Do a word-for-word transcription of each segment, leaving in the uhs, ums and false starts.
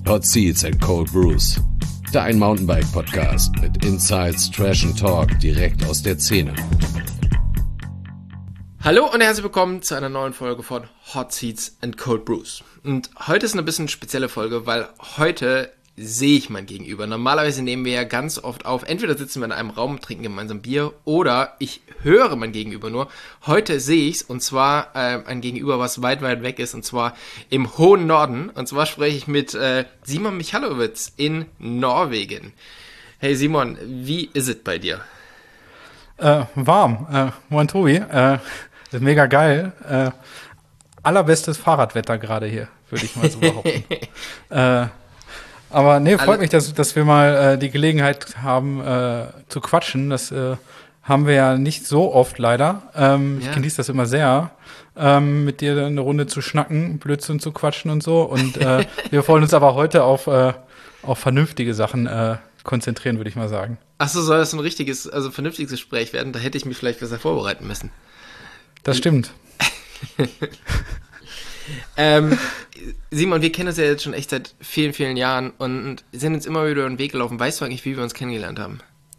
Hot Seats and Cold Brews. Dein Mountainbike-Podcast mit Insights, Trash and Talk direkt aus der Szene. Hallo und herzlich willkommen zu einer neuen Folge von Hot Seats and Cold Brews. Und heute ist eine bisschen spezielle Folge, weil heute sehe ich mein Gegenüber. Normalerweise nehmen wir ja ganz oft auf, entweder sitzen wir in einem Raum, trinken gemeinsam Bier oder ich höre mein Gegenüber nur. Heute sehe ich es und zwar äh, ein Gegenüber, was weit, weit weg ist und zwar im hohen Norden. Und zwar spreche ich mit äh, Simon Michalowicz in Norwegen. Hey Simon, wie ist es bei dir? Äh, warm. Äh, moin Tobi. Äh, das ist mega geil. Äh, allerbestes Fahrradwetter gerade hier, würde ich mal so behaupten. äh, Aber nee, freut Alle- mich, dass, dass wir mal äh, die Gelegenheit haben äh, zu quatschen. Das äh, haben wir ja nicht so oft leider. Ähm, ja. Ich genieße das immer sehr, ähm, mit dir eine Runde zu schnacken, Blödsinn zu quatschen und so. Und äh, wir wollen uns aber heute auf, äh, auf vernünftige Sachen äh, konzentrieren, würde ich mal sagen. Achso, soll das ein richtiges, also vernünftiges Gespräch werden? Da hätte ich mich vielleicht besser vorbereiten müssen. Das stimmt. ähm, Simon, wir kennen uns ja jetzt schon echt seit vielen, vielen Jahren und sind uns immer wieder über den Weg gelaufen. Weißt du eigentlich, wie wir uns kennengelernt haben?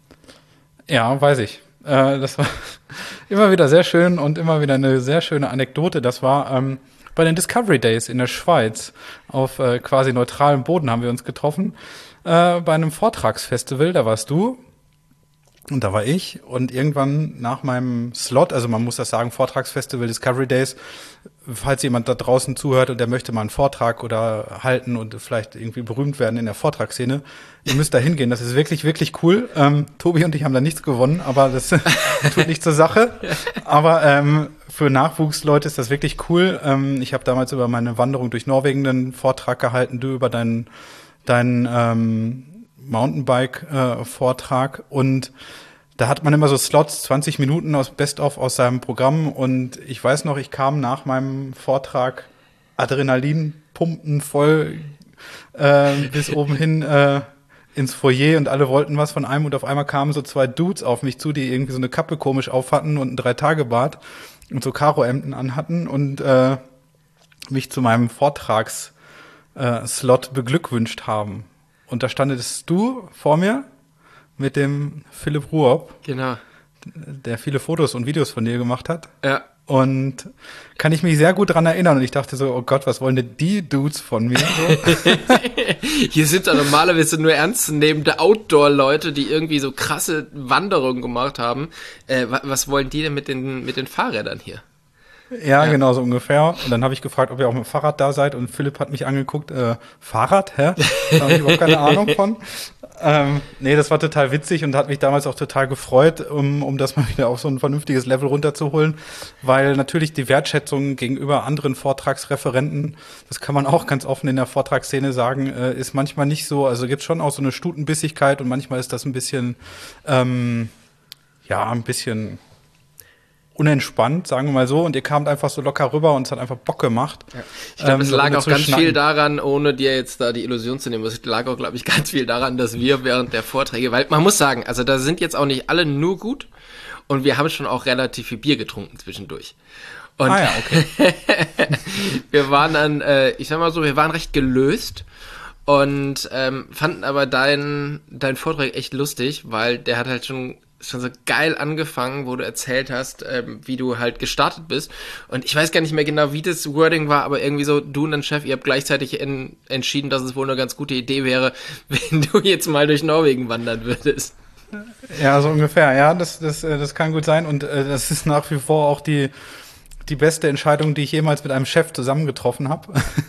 Ja, weiß ich. Äh, das war immer wieder sehr schön und immer wieder eine sehr schöne Anekdote. Das war ähm, bei den Discovery Days in der Schweiz. Auf äh, quasi neutralem Boden haben wir uns getroffen. Äh, bei einem Vortragsfestival, da warst du. Und da war ich und irgendwann nach meinem Slot, also man muss das sagen, Vortragsfestival, Discovery Days, falls jemand da draußen zuhört und der möchte mal einen Vortrag oder halten und vielleicht irgendwie berühmt werden in der Vortragsszene, ihr müsst da hingehen, das ist wirklich, wirklich cool. Ähm, Tobi und ich haben da nichts gewonnen, aber das tut nicht zur Sache. Aber ähm, für Nachwuchsleute ist das wirklich cool. Ähm, ich habe damals über meine Wanderung durch Norwegen einen Vortrag gehalten, du über deinen, deinen ähm, Mountainbike-Vortrag äh, und da hat man immer so Slots, zwanzig Minuten aus Best-of aus seinem Programm und ich weiß noch, ich kam nach meinem Vortrag Adrenalin pumpen voll äh, bis oben hin äh, ins Foyer und alle wollten was von einem und auf einmal kamen so zwei Dudes auf mich zu, die irgendwie so eine Kappe komisch auf hatten und ein Drei-Tage-Bart und so Karo-Hemden anhatten und äh, mich zu meinem Vortragsslot äh, beglückwünscht haben. Und da standest du vor mir mit dem Philipp Ruob, genau, der viele Fotos und Videos von dir gemacht hat. Ja. Und kann ich mich sehr gut dran erinnern. Und ich dachte so, oh Gott, was wollen denn die Dudes von mir? So? Hier sind da normalerweise nur ernstzunehmende Outdoor-Leute, die irgendwie so krasse Wanderungen gemacht haben. Äh, was wollen die denn mit den, mit den Fahrrädern hier? Ja, ja, genau, so ungefähr. Und dann habe ich gefragt, ob ihr auch mit dem Fahrrad da seid. Und Philipp hat mich angeguckt, äh, Fahrrad, hä? Da habe ich überhaupt keine Ahnung von. Ähm, nee, das war total witzig und hat mich damals auch total gefreut, um, um das mal wieder auf so ein vernünftiges Level runterzuholen. Weil natürlich die Wertschätzung gegenüber anderen Vortragsreferenten, das kann man auch ganz offen in der Vortragsszene sagen, äh, ist manchmal nicht so. Also gibt schon auch so eine Stutenbissigkeit und manchmal ist das ein bisschen, ähm, ja, ein bisschen unentspannt, sagen wir mal so, und ihr kamt einfach so locker rüber und es hat einfach Bock gemacht. Ja. Ich glaube, ähm, es lag auch ganz schnacken. viel daran, ohne dir jetzt da die Illusion zu nehmen, es lag auch, glaube ich, ganz viel daran, dass wir während der Vorträge, weil man muss sagen, also da sind jetzt auch nicht alle nur gut und wir haben schon auch relativ viel Bier getrunken zwischendurch. Und ah ja, okay. wir waren dann, äh, ich sag mal so, wir waren recht gelöst und ähm, fanden aber deinen dein Vortrag echt lustig, weil der hat halt schon schon so geil angefangen, wo du erzählt hast, ähm, wie du halt gestartet bist. Und ich weiß gar nicht mehr genau, wie das Wording war, aber irgendwie so, du und dein Chef, ihr habt gleichzeitig in, entschieden, dass es wohl eine ganz gute Idee wäre, wenn du jetzt mal durch Norwegen wandern würdest. Ja, so ungefähr. Ja, das, das, das kann gut sein. Und äh, das ist nach wie vor auch die die beste Entscheidung, die ich jemals mit einem Chef zusammengetroffen habe.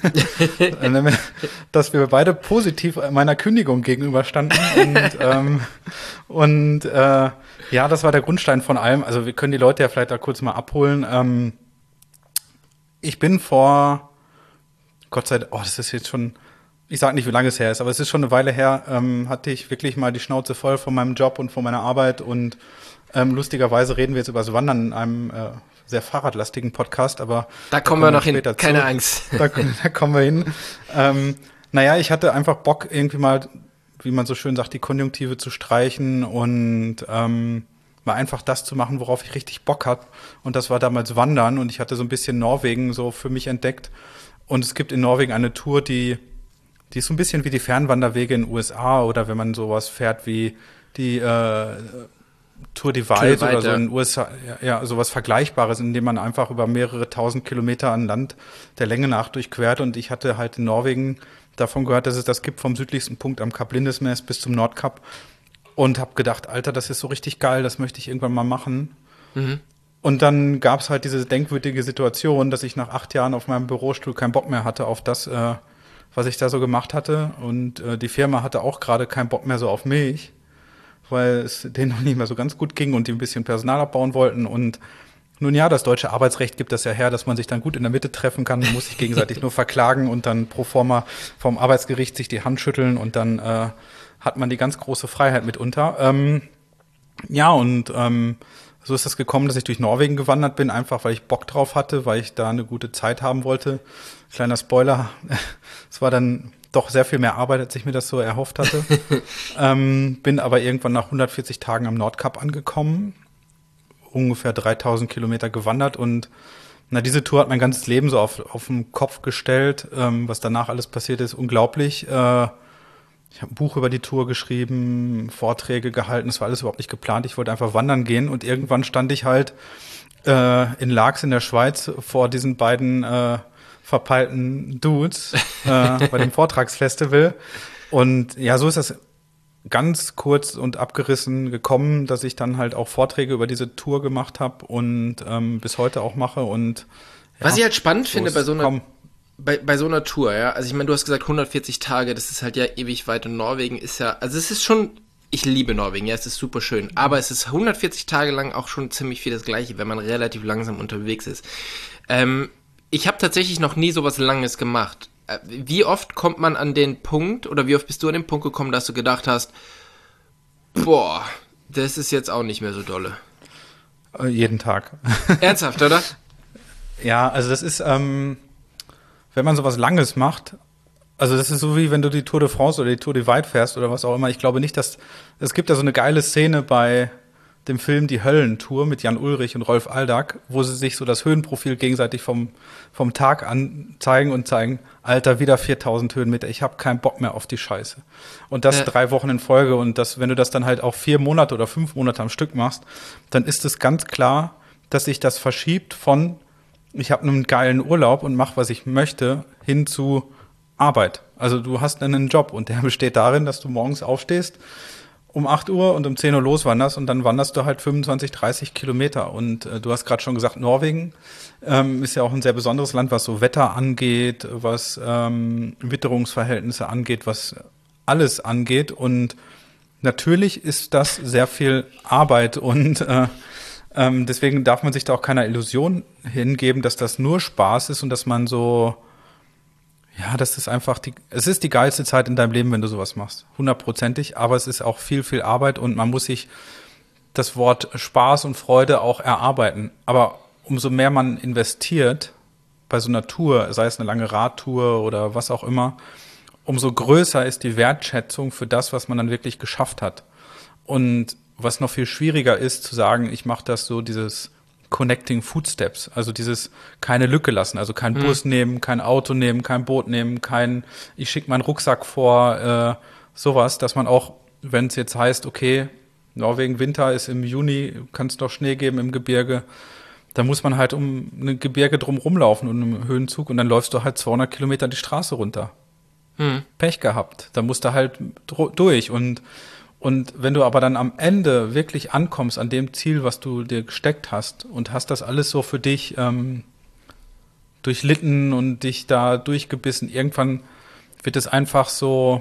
Dass wir beide positiv meiner Kündigung gegenüberstanden. Und, ähm, und äh, ja, das war der Grundstein von allem. Also wir können die Leute ja vielleicht da kurz mal abholen. Ähm, ich bin vor, Gott sei Dank, oh, das ist jetzt schon, ich sag nicht, wie lange es her ist, aber es ist schon eine Weile her, ähm, hatte ich wirklich mal die Schnauze voll von meinem Job und von meiner Arbeit. Und ähm, lustigerweise reden wir jetzt über das Wandern in einem äh, sehr fahrradlastigen Podcast, aber da kommen da wir noch hin, keine zu. Angst. Da, da kommen wir hin. Ähm, naja, ich hatte einfach Bock, irgendwie mal, wie man so schön sagt, die Konjunktive zu streichen und ähm, mal einfach das zu machen, worauf ich richtig Bock hab. Und das war damals Wandern und ich hatte so ein bisschen Norwegen so für mich entdeckt. Und es gibt in Norwegen eine Tour, die die ist so ein bisschen wie die Fernwanderwege in den U S A oder wenn man sowas fährt wie die äh, Tour Divide oder so in den U S A, ja, ja, sowas Vergleichbares, indem man einfach über mehrere tausend Kilometer an Land der Länge nach durchquert. Und ich hatte halt in Norwegen davon gehört, dass es das gibt vom südlichsten Punkt am Kap Lindesnes bis zum Nordkap und habe gedacht, Alter, das ist so richtig geil, das möchte ich irgendwann mal machen. Mhm. Und dann gab es halt diese denkwürdige Situation, dass ich nach acht Jahren auf meinem Bürostuhl keinen Bock mehr hatte auf das, äh, was ich da so gemacht hatte. Und äh, die Firma hatte auch gerade keinen Bock mehr so auf mich, weil es denen noch nicht mehr so ganz gut ging und die ein bisschen Personal abbauen wollten. Und nun ja, das deutsche Arbeitsrecht gibt das ja her, dass man sich dann gut in der Mitte treffen kann, man muss sich gegenseitig nur verklagen und dann pro forma vom Arbeitsgericht sich die Hand schütteln und dann äh, hat man die ganz große Freiheit mitunter. Ähm, ja, und ähm, so ist das gekommen, dass ich durch Norwegen gewandert bin, einfach weil ich Bock drauf hatte, weil ich da eine gute Zeit haben wollte. Kleiner Spoiler, es war dann doch sehr viel mehr Arbeit, als ich mir das so erhofft hatte. ähm, bin aber irgendwann nach hundertvierzig Tagen am Nordkap angekommen, ungefähr dreitausend Kilometer gewandert und na, diese Tour hat mein ganzes Leben so auf, auf den Kopf gestellt. Ähm, was danach alles passiert ist, unglaublich. Äh, ich habe ein Buch über die Tour geschrieben, Vorträge gehalten, das war alles überhaupt nicht geplant. Ich wollte einfach wandern gehen und irgendwann stand ich halt äh, in Laax in der Schweiz vor diesen beiden äh, verpeilten Dudes äh, bei dem Vortragsfestival. Und ja, so ist das ganz kurz und abgerissen gekommen, dass ich dann halt auch Vorträge über diese Tour gemacht habe und ähm, bis heute auch mache. Und ja, was ich halt spannend so finde bei so einer komm. bei, bei so einer Tour, ja, also ich meine, du hast gesagt hundertvierzig Tage, das ist halt ja ewig weit und Norwegen ist ja, also es ist schon, ich liebe Norwegen, ja, es ist super schön, aber es ist hundertvierzig Tage lang auch schon ziemlich viel das Gleiche, wenn man relativ langsam unterwegs ist. Ähm, ich habe tatsächlich noch nie sowas Langes gemacht. Äh, wie oft kommt man an den Punkt, oder wie oft bist du an den Punkt gekommen, dass du gedacht hast, boah, das ist jetzt auch nicht mehr so dolle? Äh, jeden Tag. Ernsthaft, oder? Ja, also das ist, ähm, wenn man sowas Langes macht, also das ist so wie wenn du die Tour de France oder die Tour Divide fährst oder was auch immer. Ich glaube nicht, dass, es gibt ja so eine geile Szene bei dem Film Die Höllentour mit Jan Ulrich und Rolf Aldag, wo sie sich so das Höhenprofil gegenseitig vom, vom Tag anzeigen und zeigen, Alter, wieder viertausend Höhenmeter, ich habe keinen Bock mehr auf die Scheiße. Und das Ja. drei Wochen in Folge und das, wenn du das dann halt auch vier Monate oder fünf Monate am Stück machst, dann ist es ganz klar, dass sich das verschiebt von ich habe einen geilen Urlaub und mache, was ich möchte, hin zu Arbeit. Also du hast einen Job und der besteht darin, dass du morgens aufstehst um acht Uhr und um zehn Uhr loswanderst und dann wanderst du halt fünfundzwanzig, dreißig Kilometer. Und äh, du hast gerade schon gesagt, Norwegen ähm, ist ja auch ein sehr besonderes Land, was so Wetter angeht, was ähm, Witterungsverhältnisse angeht, was alles angeht. Und natürlich ist das sehr viel Arbeit und äh, Ähm, deswegen darf man sich da auch keiner Illusion hingeben, dass das nur Spaß ist und dass man so, ja, das ist einfach die, es ist die geilste Zeit in deinem Leben, wenn du sowas machst. Hundertprozentig, aber es ist auch viel, viel Arbeit und man muss sich das Wort Spaß und Freude auch erarbeiten. Aber umso mehr man investiert bei so einer Tour, sei es eine lange Radtour oder was auch immer, umso größer ist die Wertschätzung für das, was man dann wirklich geschafft hat. Und was noch viel schwieriger ist, zu sagen, ich mache das so, dieses Connecting Footsteps, also dieses keine Lücke lassen, also kein mhm. Bus nehmen, kein Auto nehmen, kein Boot nehmen, kein, ich schicke meinen Rucksack vor, äh, sowas, dass man auch, wenn es jetzt heißt, okay, Norwegen Winter ist im Juni, kann es doch Schnee geben im Gebirge, dann muss man halt um ein Gebirge drum rumlaufen und im Höhenzug und dann läufst du halt zweihundert Kilometer die Straße runter. Mhm. Pech gehabt, da musst du halt dr- durch und Und wenn du aber dann am Ende wirklich ankommst an dem Ziel, was du dir gesteckt hast und hast das alles so für dich ähm, durchlitten und dich da durchgebissen, irgendwann wird es einfach so,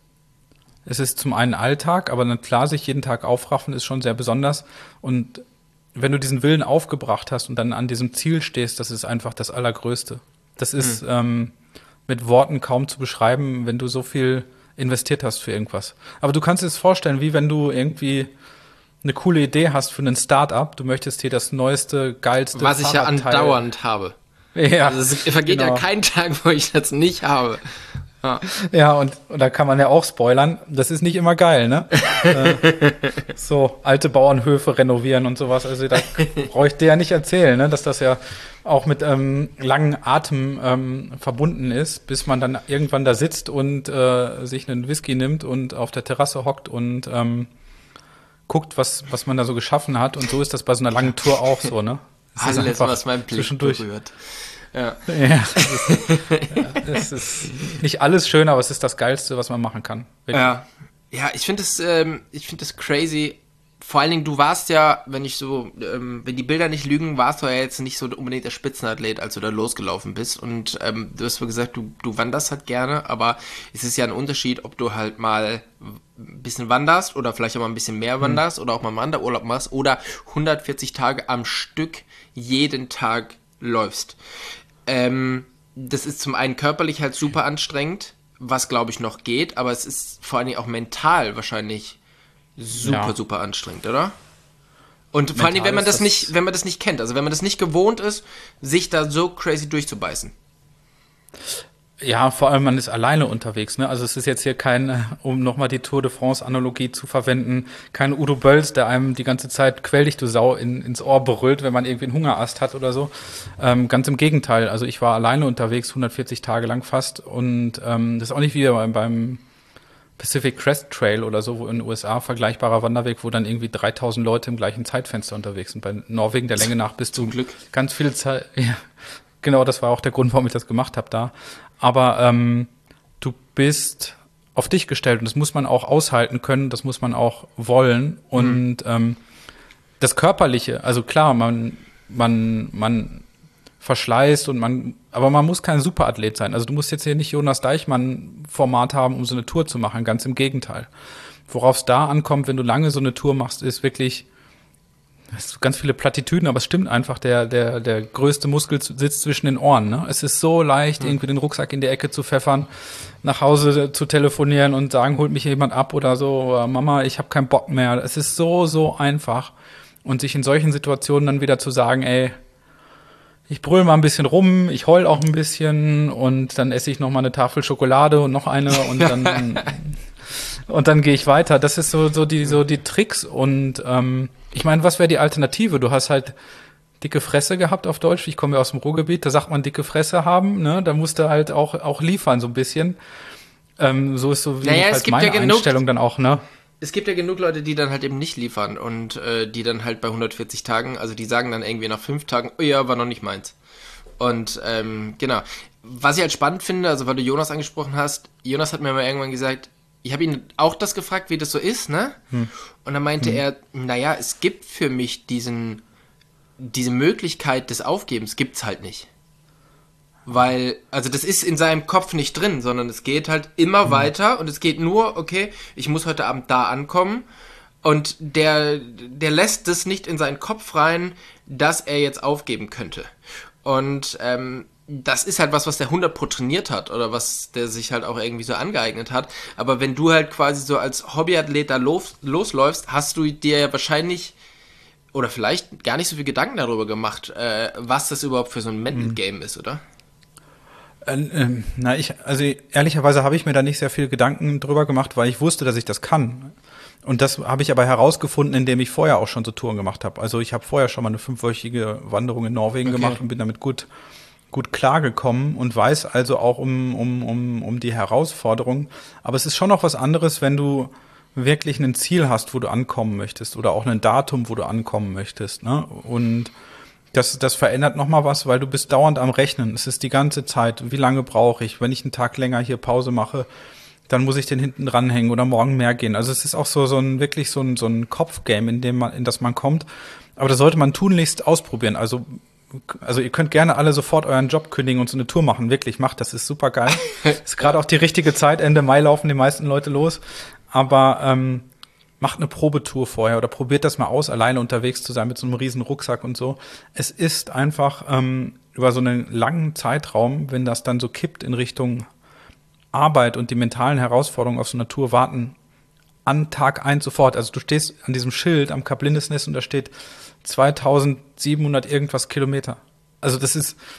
es ist zum einen Alltag, aber dann klar, sich jeden Tag aufraffen ist schon sehr besonders. Und wenn du diesen Willen aufgebracht hast und dann an diesem Ziel stehst, das ist einfach das Allergrößte. Das ist mhm. ähm, mit Worten kaum zu beschreiben, wenn du so viel investiert hast für irgendwas. Aber du kannst dir das vorstellen, wie wenn du irgendwie eine coole Idee hast für ein Start-up, du möchtest hier das neueste, geilste was ich ja Fahrradteil. andauernd habe. Ja, also es vergeht genau. ja kein Tag, wo ich das nicht habe. Ja, Ja, und, und da kann man ja auch spoilern, das ist nicht immer geil, ne? äh, so alte Bauernhöfe renovieren und sowas, also da brauche ich dir ja nicht erzählen, ne? Dass das ja auch mit ähm, langen Atem ähm, verbunden ist, bis man dann irgendwann da sitzt und äh, sich einen Whisky nimmt und auf der Terrasse hockt und ähm, guckt, was, was man da so geschaffen hat. Und so ist das bei so einer langen Tour auch so, ne? Es ist alles, einfach was mein Blick zwischendurch. berührt. Ja. Ja, es ist, ja, es ist nicht alles schön, aber es ist das Geilste, was man machen kann. Wirklich. Ja, ja, ich finde das, ähm, ich finde das crazy. Vor allen Dingen, du warst ja, wenn ich so, ähm, wenn die Bilder nicht lügen, warst du ja jetzt nicht so unbedingt der Spitzenathlet, als du da losgelaufen bist. Und ähm, du hast wohl gesagt, du, du wanderst halt gerne, aber es ist ja ein Unterschied, ob du halt mal ein bisschen wanderst oder vielleicht auch mal ein bisschen mehr wanderst hm. oder auch mal einen Wanderurlaub machst oder hundertvierzig Tage am Stück jeden Tag läufst. Ähm, das ist zum einen körperlich halt super anstrengend, was glaube ich noch geht, aber es ist vor allen Dingen auch mental wahrscheinlich super, Ja. super anstrengend, oder? Und vor allen Dingen, Mental wenn man ist das das- nicht, wenn man das nicht kennt, also wenn man das nicht gewohnt ist, sich da so crazy durchzubeißen. Ja, vor allem man ist alleine unterwegs, ne? Also es ist jetzt hier kein, äh, um nochmal die Tour de France-Analogie zu verwenden, kein Udo Bölls, der einem die ganze Zeit quäl dich, du Sau, in, ins Ohr brüllt, wenn man irgendwie einen Hungerast hat oder so. Ähm, ganz im Gegenteil. Also ich war alleine unterwegs, hundertvierzig Tage lang fast. Und ähm, das ist auch nicht wie beim, beim Pacific Crest Trail oder so, wo in den U S A vergleichbarer Wanderweg, wo dann irgendwie dreitausend Leute im gleichen Zeitfenster unterwegs sind. Bei Norwegen der Länge nach bist du Glück. ganz viel Zeit. Ja, genau, das war auch der Grund, warum ich das gemacht habe da. Aber ähm, du bist auf dich gestellt und das muss man auch aushalten können, das muss man auch wollen. Und ähm, das Körperliche, also klar, man, man, man verschleißt und man, aber man muss kein Superathlet sein. Also du musst jetzt hier nicht Jonas Deichmann-Format haben, um so eine Tour zu machen, ganz im Gegenteil. Worauf es da ankommt, wenn du lange so eine Tour machst, ist wirklich, das sind ganz viele Plattitüden, aber es stimmt einfach, der, der, der größte Muskel sitzt zwischen den Ohren. Ne? Es ist so leicht, irgendwie den Rucksack in die Ecke zu pfeffern, nach Hause zu telefonieren und sagen, holt mich jemand ab oder so, oder Mama, ich habe keinen Bock mehr. Es ist so, so einfach. Und sich in solchen Situationen dann wieder zu sagen, ey, ich brüll mal ein bisschen rum, ich heul auch ein bisschen und dann esse ich noch mal eine Tafel Schokolade und noch eine und dann und dann gehe ich weiter. Das ist so so die so die Tricks und ähm, ich meine, was wäre die Alternative? Du hast halt dicke Fresse gehabt auf Deutsch. Ich komme ja aus dem Ruhrgebiet, da sagt man dicke Fresse haben. Ne, da musst du halt auch auch liefern so ein bisschen. Ähm, so ist so wie Naja, es halt gibt meine ja genug- Einstellung dann auch. Ne. Es gibt ja genug Leute, die dann halt eben nicht liefern und äh, die dann halt bei hundertvierzig Tagen, also die sagen dann irgendwie nach fünf Tagen, oh ja, war noch nicht meins. Und ähm, genau. Was ich halt spannend finde, also weil du Jonas angesprochen hast, Jonas hat mir mal irgendwann gesagt, ich habe ihn auch das gefragt, wie das so ist, ne? Hm. Und dann meinte hm. er, naja, es gibt für mich diesen, diese Möglichkeit des Aufgebens gibt's halt nicht. Weil, also das ist in seinem Kopf nicht drin, sondern es geht halt immer mhm. weiter und es geht nur, okay, ich muss heute Abend da ankommen und der, der lässt das nicht in seinen Kopf rein, dass er jetzt aufgeben könnte. Und ähm, das ist halt was, was der hundert Pro trainiert hat oder was der sich halt auch irgendwie so angeeignet hat. Aber wenn du halt quasi so als Hobbyathlet da los, losläufst, hast du dir ja wahrscheinlich oder vielleicht gar nicht so viel Gedanken darüber gemacht, äh, was das überhaupt für so ein Mental mhm. Game ist, oder? Äh, ähm, na, ich, also ehrlicherweise habe ich mir da nicht sehr viel Gedanken drüber gemacht, weil ich wusste, dass ich das kann. Und das habe ich aber herausgefunden, indem ich vorher auch schon so Touren gemacht habe. Also ich habe vorher schon mal eine fünfwöchige Wanderung in Norwegen okay. gemacht und bin damit gut, gut klargekommen und weiß also auch um, um, um, um die Herausforderung. Aber es ist schon noch was anderes, wenn du wirklich ein Ziel hast, wo du ankommen möchtest oder auch ein Datum, wo du ankommen möchtest, ne? Und Das, das verändert nochmal was, weil du bist dauernd am Rechnen. Es ist die ganze Zeit, wie lange brauche ich? Wenn ich einen Tag länger hier Pause mache, dann muss ich den hinten dranhängen oder morgen mehr gehen. Also es ist auch so, so ein, wirklich so ein, so ein Kopfgame, in dem man, in das man kommt. Aber das sollte man tunlichst ausprobieren. Also, also ihr könnt gerne alle sofort euren Job kündigen und so eine Tour machen. Wirklich, macht das, ist super geil. Ist gerade auch die richtige Zeit. Ende Mai laufen die meisten Leute los. Aber, ähm, macht eine Probetour vorher oder probiert das mal aus, alleine unterwegs zu sein mit so einem riesen Rucksack und so. Es ist einfach ähm, über so einen langen Zeitraum, wenn das dann so kippt in Richtung Arbeit und die mentalen Herausforderungen auf so einer Tour warten an Tag eins sofort. Also du stehst an diesem Schild am Kap Lindesnes und da steht zweitausendsiebenhundert irgendwas Kilometer. Also das ist,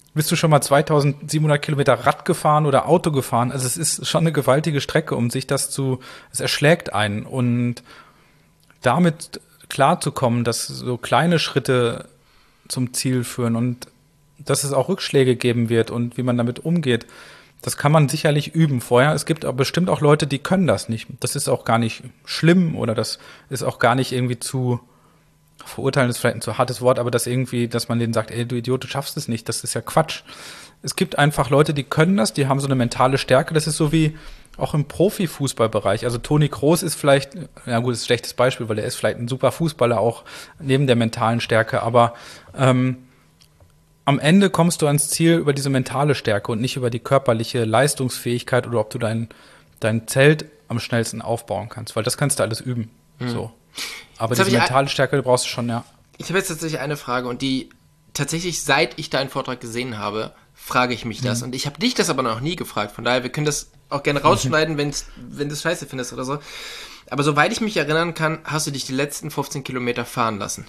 bist du schon mal zweitausendsiebenhundert Kilometer Rad gefahren oder Auto gefahren? Also es ist schon eine gewaltige Strecke, um sich das zu, es erschlägt einen. Und damit klarzukommen, dass so kleine Schritte zum Ziel führen und dass es auch Rückschläge geben wird und wie man damit umgeht, das kann man sicherlich üben vorher. Es gibt aber bestimmt auch Leute, die können das nicht. Das ist auch gar nicht schlimm oder das ist auch gar nicht irgendwie zu verurteilen, ist vielleicht ein zu hartes Wort, aber das irgendwie, dass man denen sagt, ey, du Idiot, du schaffst es nicht, das ist ja Quatsch. Es gibt einfach Leute, die können das, die haben so eine mentale Stärke. Das ist so wie auch im Profifußballbereich. Also Toni Kroos ist vielleicht, ja gut, ist ein schlechtes Beispiel, weil er ist vielleicht ein super Fußballer auch neben der mentalen Stärke, aber ähm, am Ende kommst du ans Ziel über diese mentale Stärke und nicht über die körperliche Leistungsfähigkeit oder ob du dein, dein Zelt am schnellsten aufbauen kannst, weil das kannst du alles üben. Mhm. So. Aber jetzt diese mentale Stärke brauchst du schon, ja. Ich habe jetzt tatsächlich eine Frage und die tatsächlich, seit ich deinen Vortrag gesehen habe, frage ich mich das. Mhm. Und ich habe dich das aber noch nie gefragt. Von daher, wir können das auch gerne rausschneiden, mhm. wenn's, wenn du es scheiße findest oder so. Aber soweit ich mich erinnern kann, hast du dich die letzten fünfzehn Kilometer fahren lassen.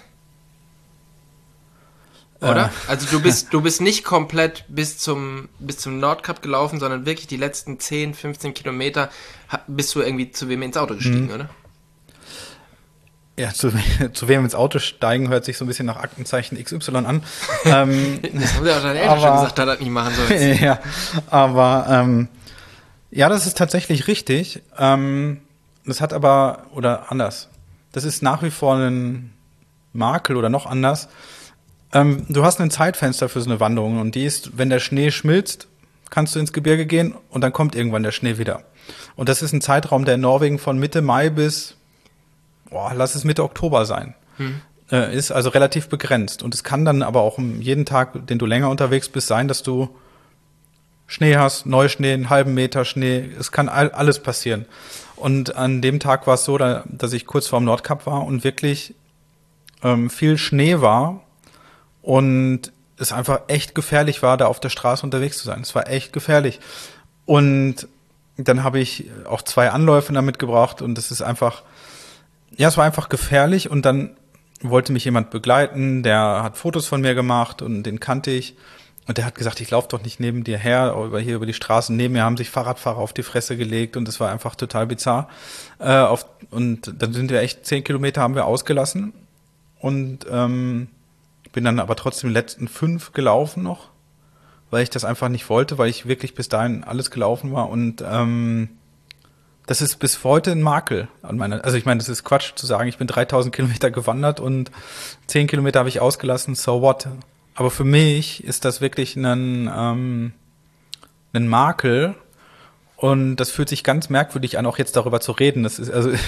Oder? Äh. Also du bist, du bist nicht komplett bis zum, bis zum Nordkap gelaufen, sondern wirklich die letzten zehn, fünfzehn Kilometer bist du irgendwie zu wem ins Auto gestiegen, mhm. oder? Ja, zu, zu wem ins Auto steigen, hört sich so ein bisschen nach Aktenzeichen X Y an. ähm, das haben wir auch deine Eltern aber, schon gesagt, dass das nicht machen sollst. Ja, aber ähm, ja, das ist tatsächlich richtig. Ähm, das hat aber, oder anders, das ist nach wie vor ein Makel oder noch anders. Ähm, du hast ein Zeitfenster für so eine Wanderung und die ist, wenn der Schnee schmilzt, kannst du ins Gebirge gehen und dann kommt irgendwann der Schnee wieder. Und das ist ein Zeitraum, der in Norwegen von Mitte Mai bis Boah, lass es Mitte Oktober sein. Hm. Äh, ist also relativ begrenzt. Und es kann dann aber auch jeden Tag, den du länger unterwegs bist, sein, dass du Schnee hast, Neuschnee, einen halben Meter Schnee. Es kann all, alles passieren. Und an dem Tag war es so, da, dass ich kurz vorm Nordkap war und wirklich ähm, viel Schnee war und es einfach echt gefährlich war, da auf der Straße unterwegs zu sein. Es war echt gefährlich. Und dann habe ich auch zwei Anläufe damit gebraucht und es ist einfach Ja, es war einfach gefährlich und dann wollte mich jemand begleiten, der hat Fotos von mir gemacht und den kannte ich und der hat gesagt, ich laufe doch nicht neben dir her, über hier über die Straßen. Neben mir haben sich Fahrradfahrer auf die Fresse gelegt und es war einfach total bizarr. Äh, auf, und dann sind wir echt zehn Kilometer haben wir ausgelassen und ähm, bin dann aber trotzdem die letzten fünf gelaufen noch, weil ich das einfach nicht wollte, weil ich wirklich bis dahin alles gelaufen war und ähm, das ist bis heute ein Makel an meiner, also ich meine, das ist Quatsch zu sagen, ich bin dreitausend Kilometer gewandert und zehn Kilometer habe ich ausgelassen, so what? Aber für mich ist das wirklich ein, ähm, ein Makel und das fühlt sich ganz merkwürdig an, auch jetzt darüber zu reden. Das ist, also,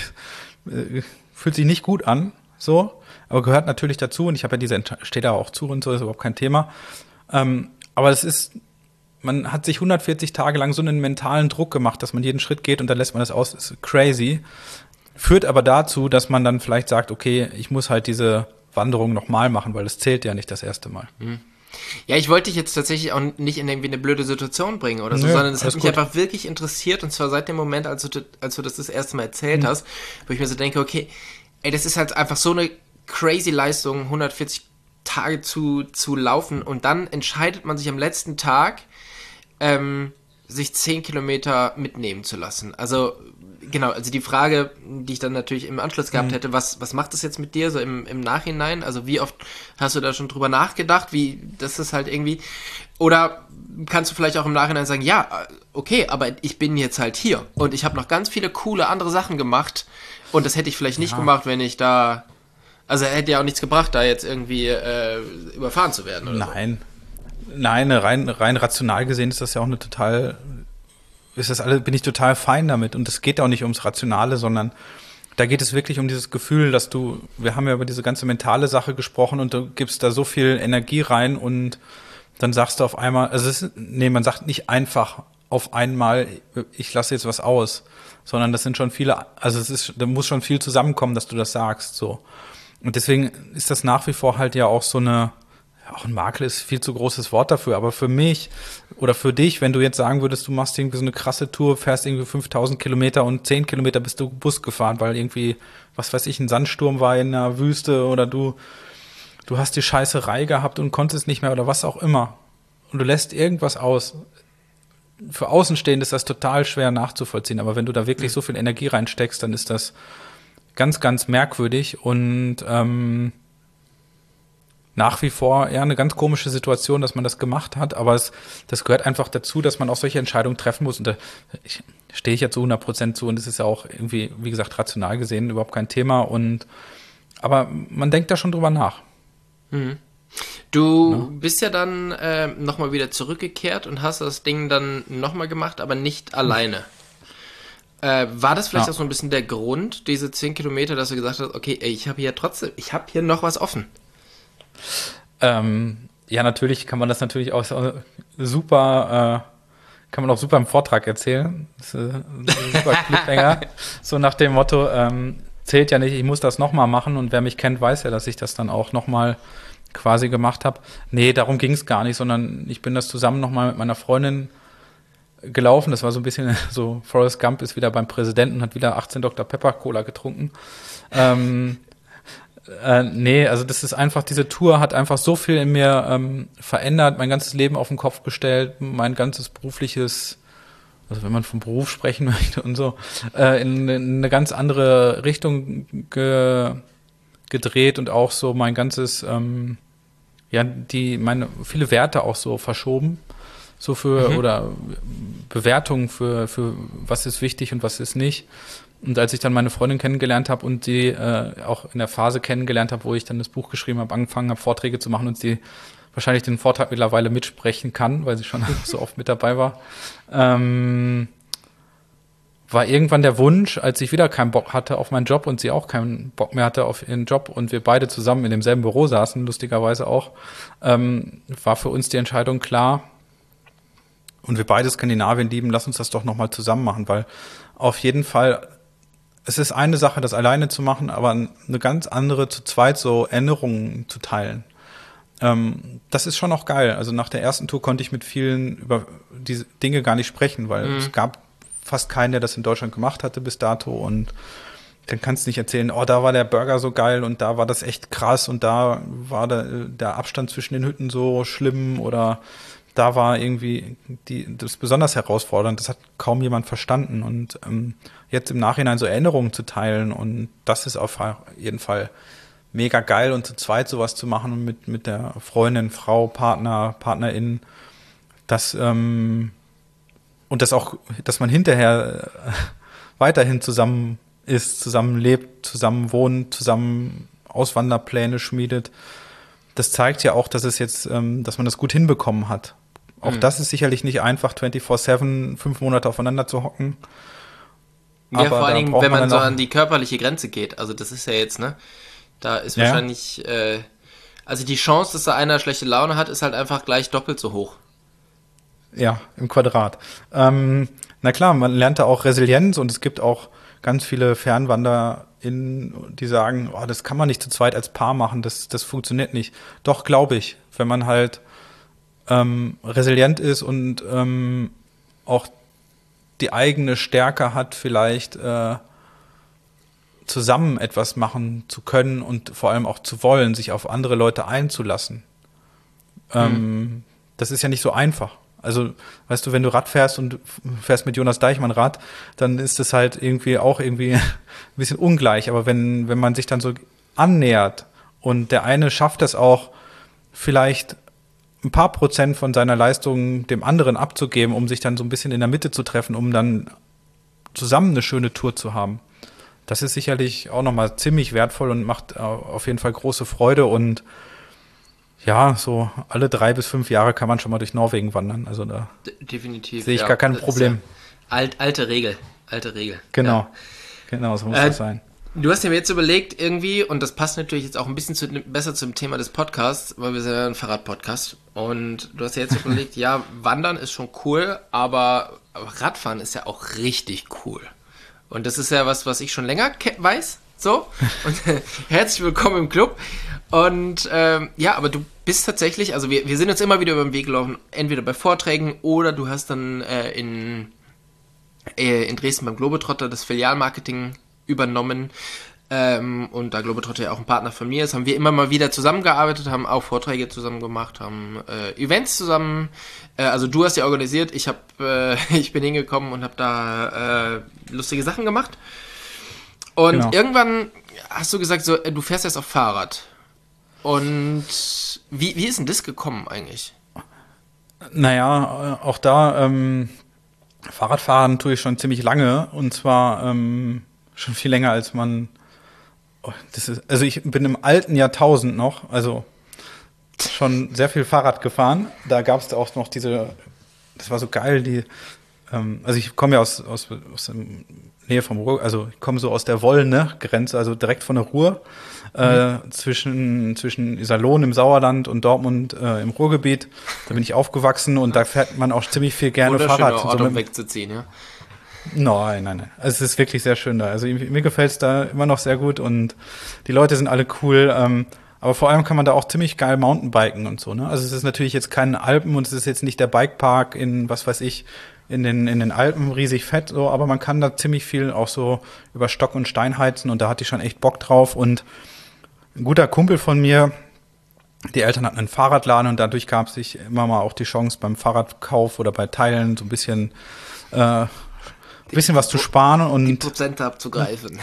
fühlt sich nicht gut an, so, aber gehört natürlich dazu und ich habe ja diese, steht da auch zu und so, ist überhaupt kein Thema. Ähm, aber es ist, man hat sich hundertvierzig Tage lang so einen mentalen Druck gemacht, dass man jeden Schritt geht und dann lässt man das aus. Das ist crazy. Führt aber dazu, dass man dann vielleicht sagt, okay, ich muss halt diese Wanderung nochmal machen, weil das zählt ja nicht das erste Mal. Ja, ich wollte dich jetzt tatsächlich auch nicht in irgendwie eine blöde Situation bringen oder so, Nö, sondern es hat mich gut. einfach wirklich interessiert und zwar seit dem Moment, als du, als du das das erste Mal erzählt mhm. hast, wo ich mir so denke, okay, ey, das ist halt einfach so eine crazy Leistung, hundertvierzig Tage zu, zu laufen und dann entscheidet man sich am letzten Tag, Ähm, sich zehn Kilometer mitnehmen zu lassen. Also, genau, also die Frage, die ich dann natürlich im Anschluss gehabt mhm. hätte, was, was macht das jetzt mit dir so im, im Nachhinein? Also wie oft hast du da schon drüber nachgedacht, wie das ist halt irgendwie, oder kannst du vielleicht auch im Nachhinein sagen, ja, okay, aber ich bin jetzt halt hier und ich habe noch ganz viele coole andere Sachen gemacht und das hätte ich vielleicht nicht ja. gemacht, wenn ich da, also hätte ja auch nichts gebracht, da jetzt irgendwie äh, überfahren zu werden oder Nein. So. Nein, rein, rein rational gesehen ist das ja auch eine total, ist das alle, bin ich total fein damit. Und es geht auch nicht ums Rationale, sondern da geht es wirklich um dieses Gefühl, dass du, wir haben ja über diese ganze mentale Sache gesprochen und du gibst da so viel Energie rein und dann sagst du auf einmal, also es ist, nee, man sagt nicht einfach auf einmal, ich lasse jetzt was aus, sondern das sind schon viele, also es ist, da muss schon viel zusammenkommen, dass du das sagst, so. Und deswegen ist das nach wie vor halt ja auch so eine, auch ein Makel ist viel zu großes Wort dafür, aber für mich oder für dich, wenn du jetzt sagen würdest, du machst irgendwie so eine krasse Tour, fährst irgendwie fünftausend Kilometer und zehn Kilometer bist du Bus gefahren, weil irgendwie, was weiß ich, ein Sandsturm war in der Wüste oder du, du hast die Scheißerei gehabt und konntest nicht mehr oder was auch immer. und du lässt irgendwas aus. Für Außenstehende ist das total schwer nachzuvollziehen, aber wenn du da wirklich mhm. so viel Energie reinsteckst, dann ist das ganz, ganz merkwürdig und ähm, nach wie vor eher eine ganz komische Situation, dass man das gemacht hat, aber es, das gehört einfach dazu, dass man auch solche Entscheidungen treffen muss und da ich, stehe ich ja zu hundert Prozent zu und das ist ja auch irgendwie, wie gesagt, rational gesehen überhaupt kein Thema und aber man denkt da schon drüber nach. Mhm. Du ja. bist ja dann äh, nochmal wieder zurückgekehrt und hast das Ding dann nochmal gemacht, aber nicht alleine. Äh, war das vielleicht ja. auch so ein bisschen der Grund, diese zehn Kilometer, dass du gesagt hast, okay, ey, ich habe hier trotzdem, ich habe hier noch was offen? Ähm, ja, natürlich kann man das natürlich auch super, äh, kann man auch super im Vortrag erzählen. Das ist ein super Cliffhanger. So nach dem Motto, ähm, zählt ja nicht, ich muss das nochmal machen und wer mich kennt, weiß ja, dass ich das dann auch nochmal quasi gemacht habe. Nee, darum ging es gar nicht, sondern ich bin das zusammen nochmal mit meiner Freundin gelaufen. Das war so ein bisschen so, Forrest Gump ist wieder beim Präsidenten, hat wieder achtzehn Doktor Pepper Cola getrunken. Ähm, Äh, nee, also das ist einfach, diese Tour hat einfach so viel in mir ähm, verändert, mein ganzes Leben auf den Kopf gestellt, mein ganzes berufliches, also wenn man vom Beruf sprechen möchte und so, äh, in, in eine ganz andere Richtung ge, gedreht und auch so mein ganzes, ähm, ja, die, meine, viele Werte auch so verschoben, so für, mhm. oder Bewertungen für, für was ist wichtig und was ist nicht. Und als ich dann meine Freundin kennengelernt habe und sie äh, auch in der Phase kennengelernt habe, wo ich dann das Buch geschrieben habe, angefangen habe, Vorträge zu machen und sie wahrscheinlich den Vortrag mittlerweile mitsprechen kann, weil sie schon so oft mit dabei war, ähm, war irgendwann der Wunsch, als ich wieder keinen Bock hatte auf meinen Job und sie auch keinen Bock mehr hatte auf ihren Job und wir beide zusammen in demselben Büro saßen, lustigerweise auch, ähm, war für uns die Entscheidung klar, und wir beide Skandinavien lieben, lass uns das doch nochmal zusammen machen, weil auf jeden Fall es ist eine Sache, das alleine zu machen, aber eine ganz andere, zu zweit so Erinnerungen zu teilen. Ähm, das ist schon auch geil. Also nach der ersten Tour konnte ich mit vielen über diese Dinge gar nicht sprechen, weil mhm. es gab fast keinen, der das in Deutschland gemacht hatte bis dato. Und dann kannst du nicht erzählen, oh, da war der Burger so geil und da war das echt krass und da war der, der Abstand zwischen den Hütten so schlimm oder da war irgendwie die, das besonders herausfordernd, das hat kaum jemand verstanden und ähm, jetzt im Nachhinein so Erinnerungen zu teilen und das ist auf jeden Fall mega geil und zu zweit sowas zu machen und mit, mit der Freundin, Frau, Partner, Partnerin, das ähm, und das auch, dass man hinterher äh, weiterhin zusammen ist, zusammen lebt, zusammen wohnt, zusammen Auswanderpläne schmiedet, das zeigt ja auch, dass es jetzt, ähm, dass man das gut hinbekommen hat. Auch mhm. das ist sicherlich nicht einfach, vierundzwanzig sieben, fünf Monate aufeinander zu hocken. Ja, aber vor allen Dingen, wenn man so an die körperliche Grenze geht. Also das ist ja jetzt, ne? Da ist ja. wahrscheinlich, äh, also die Chance, dass da einer schlechte Laune hat, ist halt einfach gleich doppelt so hoch. Ja, im Quadrat. Ähm, na klar, man lernt da auch Resilienz und es gibt auch ganz viele FernwanderInnen, die sagen, oh, das kann man nicht zu zweit als Paar machen, das, das funktioniert nicht. Doch, glaube ich, wenn man halt ähm, resilient ist und ähm, auch die eigene Stärke hat, vielleicht äh, zusammen etwas machen zu können und vor allem auch zu wollen, sich auf andere Leute einzulassen. Ähm, mhm. Das ist ja nicht so einfach. Also, weißt du, wenn du Rad fährst und fährst mit Jonas Deichmann Rad, dann ist es halt irgendwie auch irgendwie ein bisschen ungleich. Aber wenn, wenn man sich dann so annähert und der eine schafft es auch, vielleicht ein paar Prozent von seiner Leistung dem anderen abzugeben, um sich dann so ein bisschen in der Mitte zu treffen, um dann zusammen eine schöne Tour zu haben. Das ist sicherlich auch nochmal ziemlich wertvoll und macht auf jeden Fall große Freude und ja, so alle drei bis fünf Jahre kann man schon mal durch Norwegen wandern. Also da definitiv sehe ich ja, gar kein Problem. Ja alt, alte Regel, alte Regel. Genau, ja. genau, so muss äh, das sein. Du hast dir jetzt überlegt irgendwie, und das passt natürlich jetzt auch ein bisschen zu, besser zum Thema des Podcasts, weil wir sind ja ein Fahrradpodcast, und du hast dir jetzt überlegt, ja, Wandern ist schon cool, aber Radfahren ist ja auch richtig cool. Und das ist ja was, was ich schon länger ke- weiß, so. Und äh, herzlich willkommen im Club. Und ähm, ja, aber du bist tatsächlich, also wir, wir sind uns immer wieder über den Weg gelaufen, entweder bei Vorträgen oder du hast dann äh, in, äh, in Dresden beim Globetrotter das Filialmarketing übernommen. Ähm, und da Globetrotter ja auch ein Partner von mir ist, haben wir immer mal wieder zusammengearbeitet, haben auch Vorträge zusammen gemacht, haben äh, Events zusammen, äh, also du hast ja organisiert, ich hab, äh, ich bin hingekommen und habe da äh, lustige Sachen gemacht. Und genau. Irgendwann hast du gesagt, so, du fährst jetzt auf Fahrrad. Und wie, wie ist denn das gekommen eigentlich? Naja, auch da, ähm, Fahrradfahren tue ich schon ziemlich lange, und zwar ähm, schon viel länger als man. Oh, das ist, also ich bin im alten Jahrtausend noch, also schon sehr viel Fahrrad gefahren. Da gab es auch noch diese, das war so geil, die, ähm, also ich komme ja aus, aus, aus der Nähe vom Ruhr, also ich komme so aus der Wollne-Grenze, also direkt von der Ruhr, äh, mhm. zwischen, zwischen Iserlohn im Sauerland und Dortmund äh, im Ruhrgebiet. Da bin ich aufgewachsen und da fährt man auch ziemlich viel gerne Fahrrad. Ort, so um wegzuziehen, ja? Nein, nein, nein. Also es ist wirklich sehr schön da. Also mir gefällt es da immer noch sehr gut und die Leute sind alle cool. Ähm, aber vor allem kann man da auch ziemlich geil Mountainbiken und so, ne? Also es ist natürlich jetzt kein Alpen und es ist jetzt nicht der Bikepark in, was weiß ich, in den, in den Alpen riesig fett, so, aber man kann da ziemlich viel auch so über Stock und Stein heizen und da hatte ich schon echt Bock drauf. Und ein guter Kumpel von mir, die Eltern hatten einen Fahrradladen und dadurch gab es sich immer mal auch die Chance beim Fahrradkauf oder bei Teilen so ein bisschen äh, ein bisschen was zu sparen und die Prozente abzugreifen.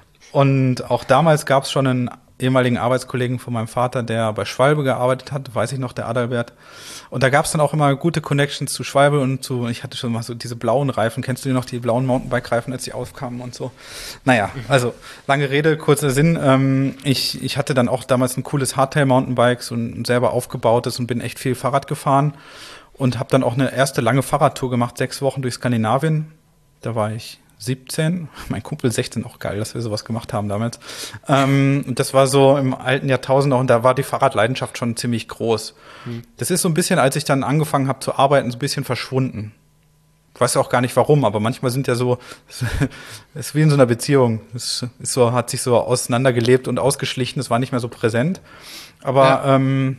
Und auch damals gab es schon einen ehemaligen Arbeitskollegen von meinem Vater, der bei Schwalbe gearbeitet hat, weiß ich noch, der Adalbert. Und da gab es dann auch immer gute Connections zu Schwalbe und zu, ich hatte schon mal so diese blauen Reifen, kennst du die noch, die blauen Mountainbike-Reifen, als die aufkamen und so. Naja, also lange Rede, kurzer Sinn. Ähm, ich, ich hatte dann auch damals ein cooles Hardtail-Mountainbike, so ein selber aufgebautes und bin echt viel Fahrrad gefahren und habe dann auch eine erste lange Fahrradtour gemacht, sechs Wochen durch Skandinavien. Da war ich siebzehn, mein Kumpel sechzehn, auch geil, dass wir sowas gemacht haben damals. Ähm, und das war so im alten Jahrtausend auch, und da war die Fahrradleidenschaft schon ziemlich groß. Hm. Das ist so ein bisschen, als ich dann angefangen habe zu arbeiten, so ein bisschen verschwunden. Ich weiß auch gar nicht warum, aber manchmal sind ja so, es ist wie in so einer Beziehung. Es ist so, hat sich so auseinandergelebt und ausgeschlichen, es war nicht mehr so präsent. Aber ja. ähm,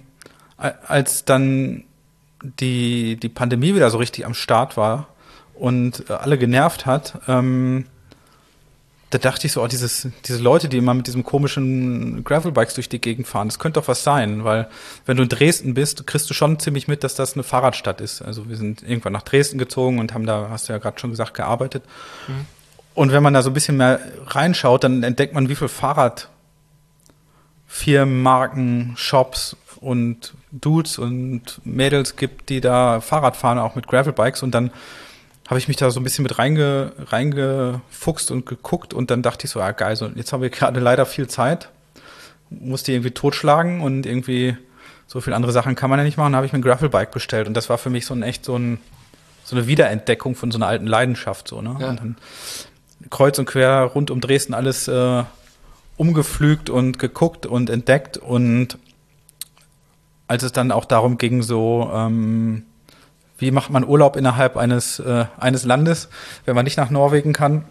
als dann die, die Pandemie wieder so richtig am Start war, und alle genervt hat, ähm, da dachte ich so, oh, dieses, diese Leute, die immer mit diesem komischen Gravelbikes durch die Gegend fahren, das könnte doch was sein, weil wenn du in Dresden bist, kriegst du schon ziemlich mit, dass das eine Fahrradstadt ist. Also wir sind irgendwann nach Dresden gezogen und haben da, hast du ja gerade schon gesagt, gearbeitet. Mhm. Und wenn man da so ein bisschen mehr reinschaut, dann entdeckt man, wie viel Fahrradfirmen, Marken, Shops und Dudes und Mädels gibt, die da Fahrrad fahren, auch mit Gravelbikes, und dann habe ich mich da so ein bisschen mit reinge, reingefuchst und geguckt und dann dachte ich so, ah geil, so, jetzt haben wir gerade leider viel Zeit, musste die irgendwie totschlagen und irgendwie so viele andere Sachen kann man ja nicht machen, da habe ich mir ein Gravelbike bestellt und das war für mich so ein echt so, ein, so eine Wiederentdeckung von so einer alten Leidenschaft. So, ne? Ja. Und dann kreuz und quer rund um Dresden alles äh, umgepflügt und geguckt und entdeckt, und als es dann auch darum ging, so ähm, wie macht man Urlaub innerhalb eines, äh, eines Landes, wenn man nicht nach Norwegen kann,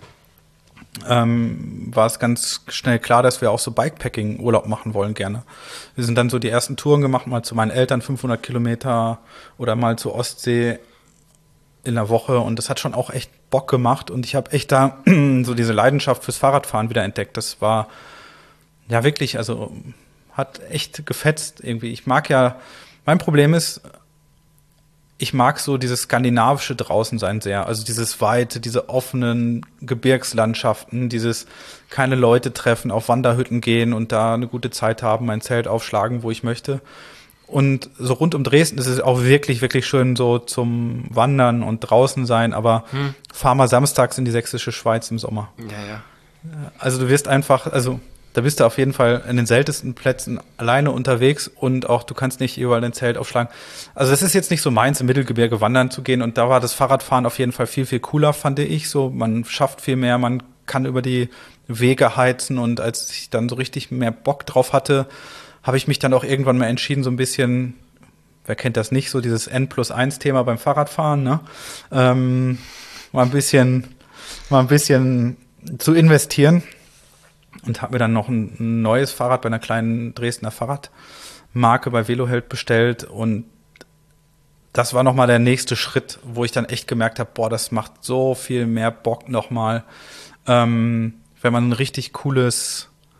ähm, war es ganz schnell klar, dass wir auch so Bikepacking-Urlaub machen wollen gerne. Wir sind dann so die ersten Touren gemacht, mal zu meinen Eltern fünfhundert Kilometer oder mal zur Ostsee in der Woche, und das hat schon auch echt Bock gemacht und ich habe echt da so diese Leidenschaft fürs Fahrradfahren wieder entdeckt. Das war ja wirklich, also hat echt gefetzt irgendwie. Ich mag ja, mein Problem ist, ich mag so dieses skandinavische Draußensein sehr. Also dieses Weite, diese offenen Gebirgslandschaften, dieses keine Leute treffen, auf Wanderhütten gehen und da eine gute Zeit haben, mein Zelt aufschlagen, wo ich möchte. Und so rund um Dresden ist es auch wirklich, wirklich schön so zum Wandern und draußen sein. Aber hm. fahr mal samstags in die sächsische Schweiz im Sommer. Ja, ja. Also du wirst einfach, also da bist du auf jeden Fall in den seltensten Plätzen alleine unterwegs und auch du kannst nicht überall ein Zelt aufschlagen. Also das ist jetzt nicht so meins, im Mittelgebirge wandern zu gehen, und da war das Fahrradfahren auf jeden Fall viel, viel cooler, fand ich. So, man schafft viel mehr, man kann über die Wege heizen, und als ich dann so richtig mehr Bock drauf hatte, habe ich mich dann auch irgendwann mal entschieden, so ein bisschen, wer kennt das nicht, so dieses N plus eins Thema beim Fahrradfahren, ne? Ähm, mal ein bisschen, mal ein bisschen zu investieren. Und habe mir dann noch ein neues Fahrrad bei einer kleinen Dresdner Fahrradmarke bei Veloheld bestellt. Und das war nochmal der nächste Schritt, wo ich dann echt gemerkt habe, boah, das macht so viel mehr Bock nochmal, ähm, wenn man ein richtig cooles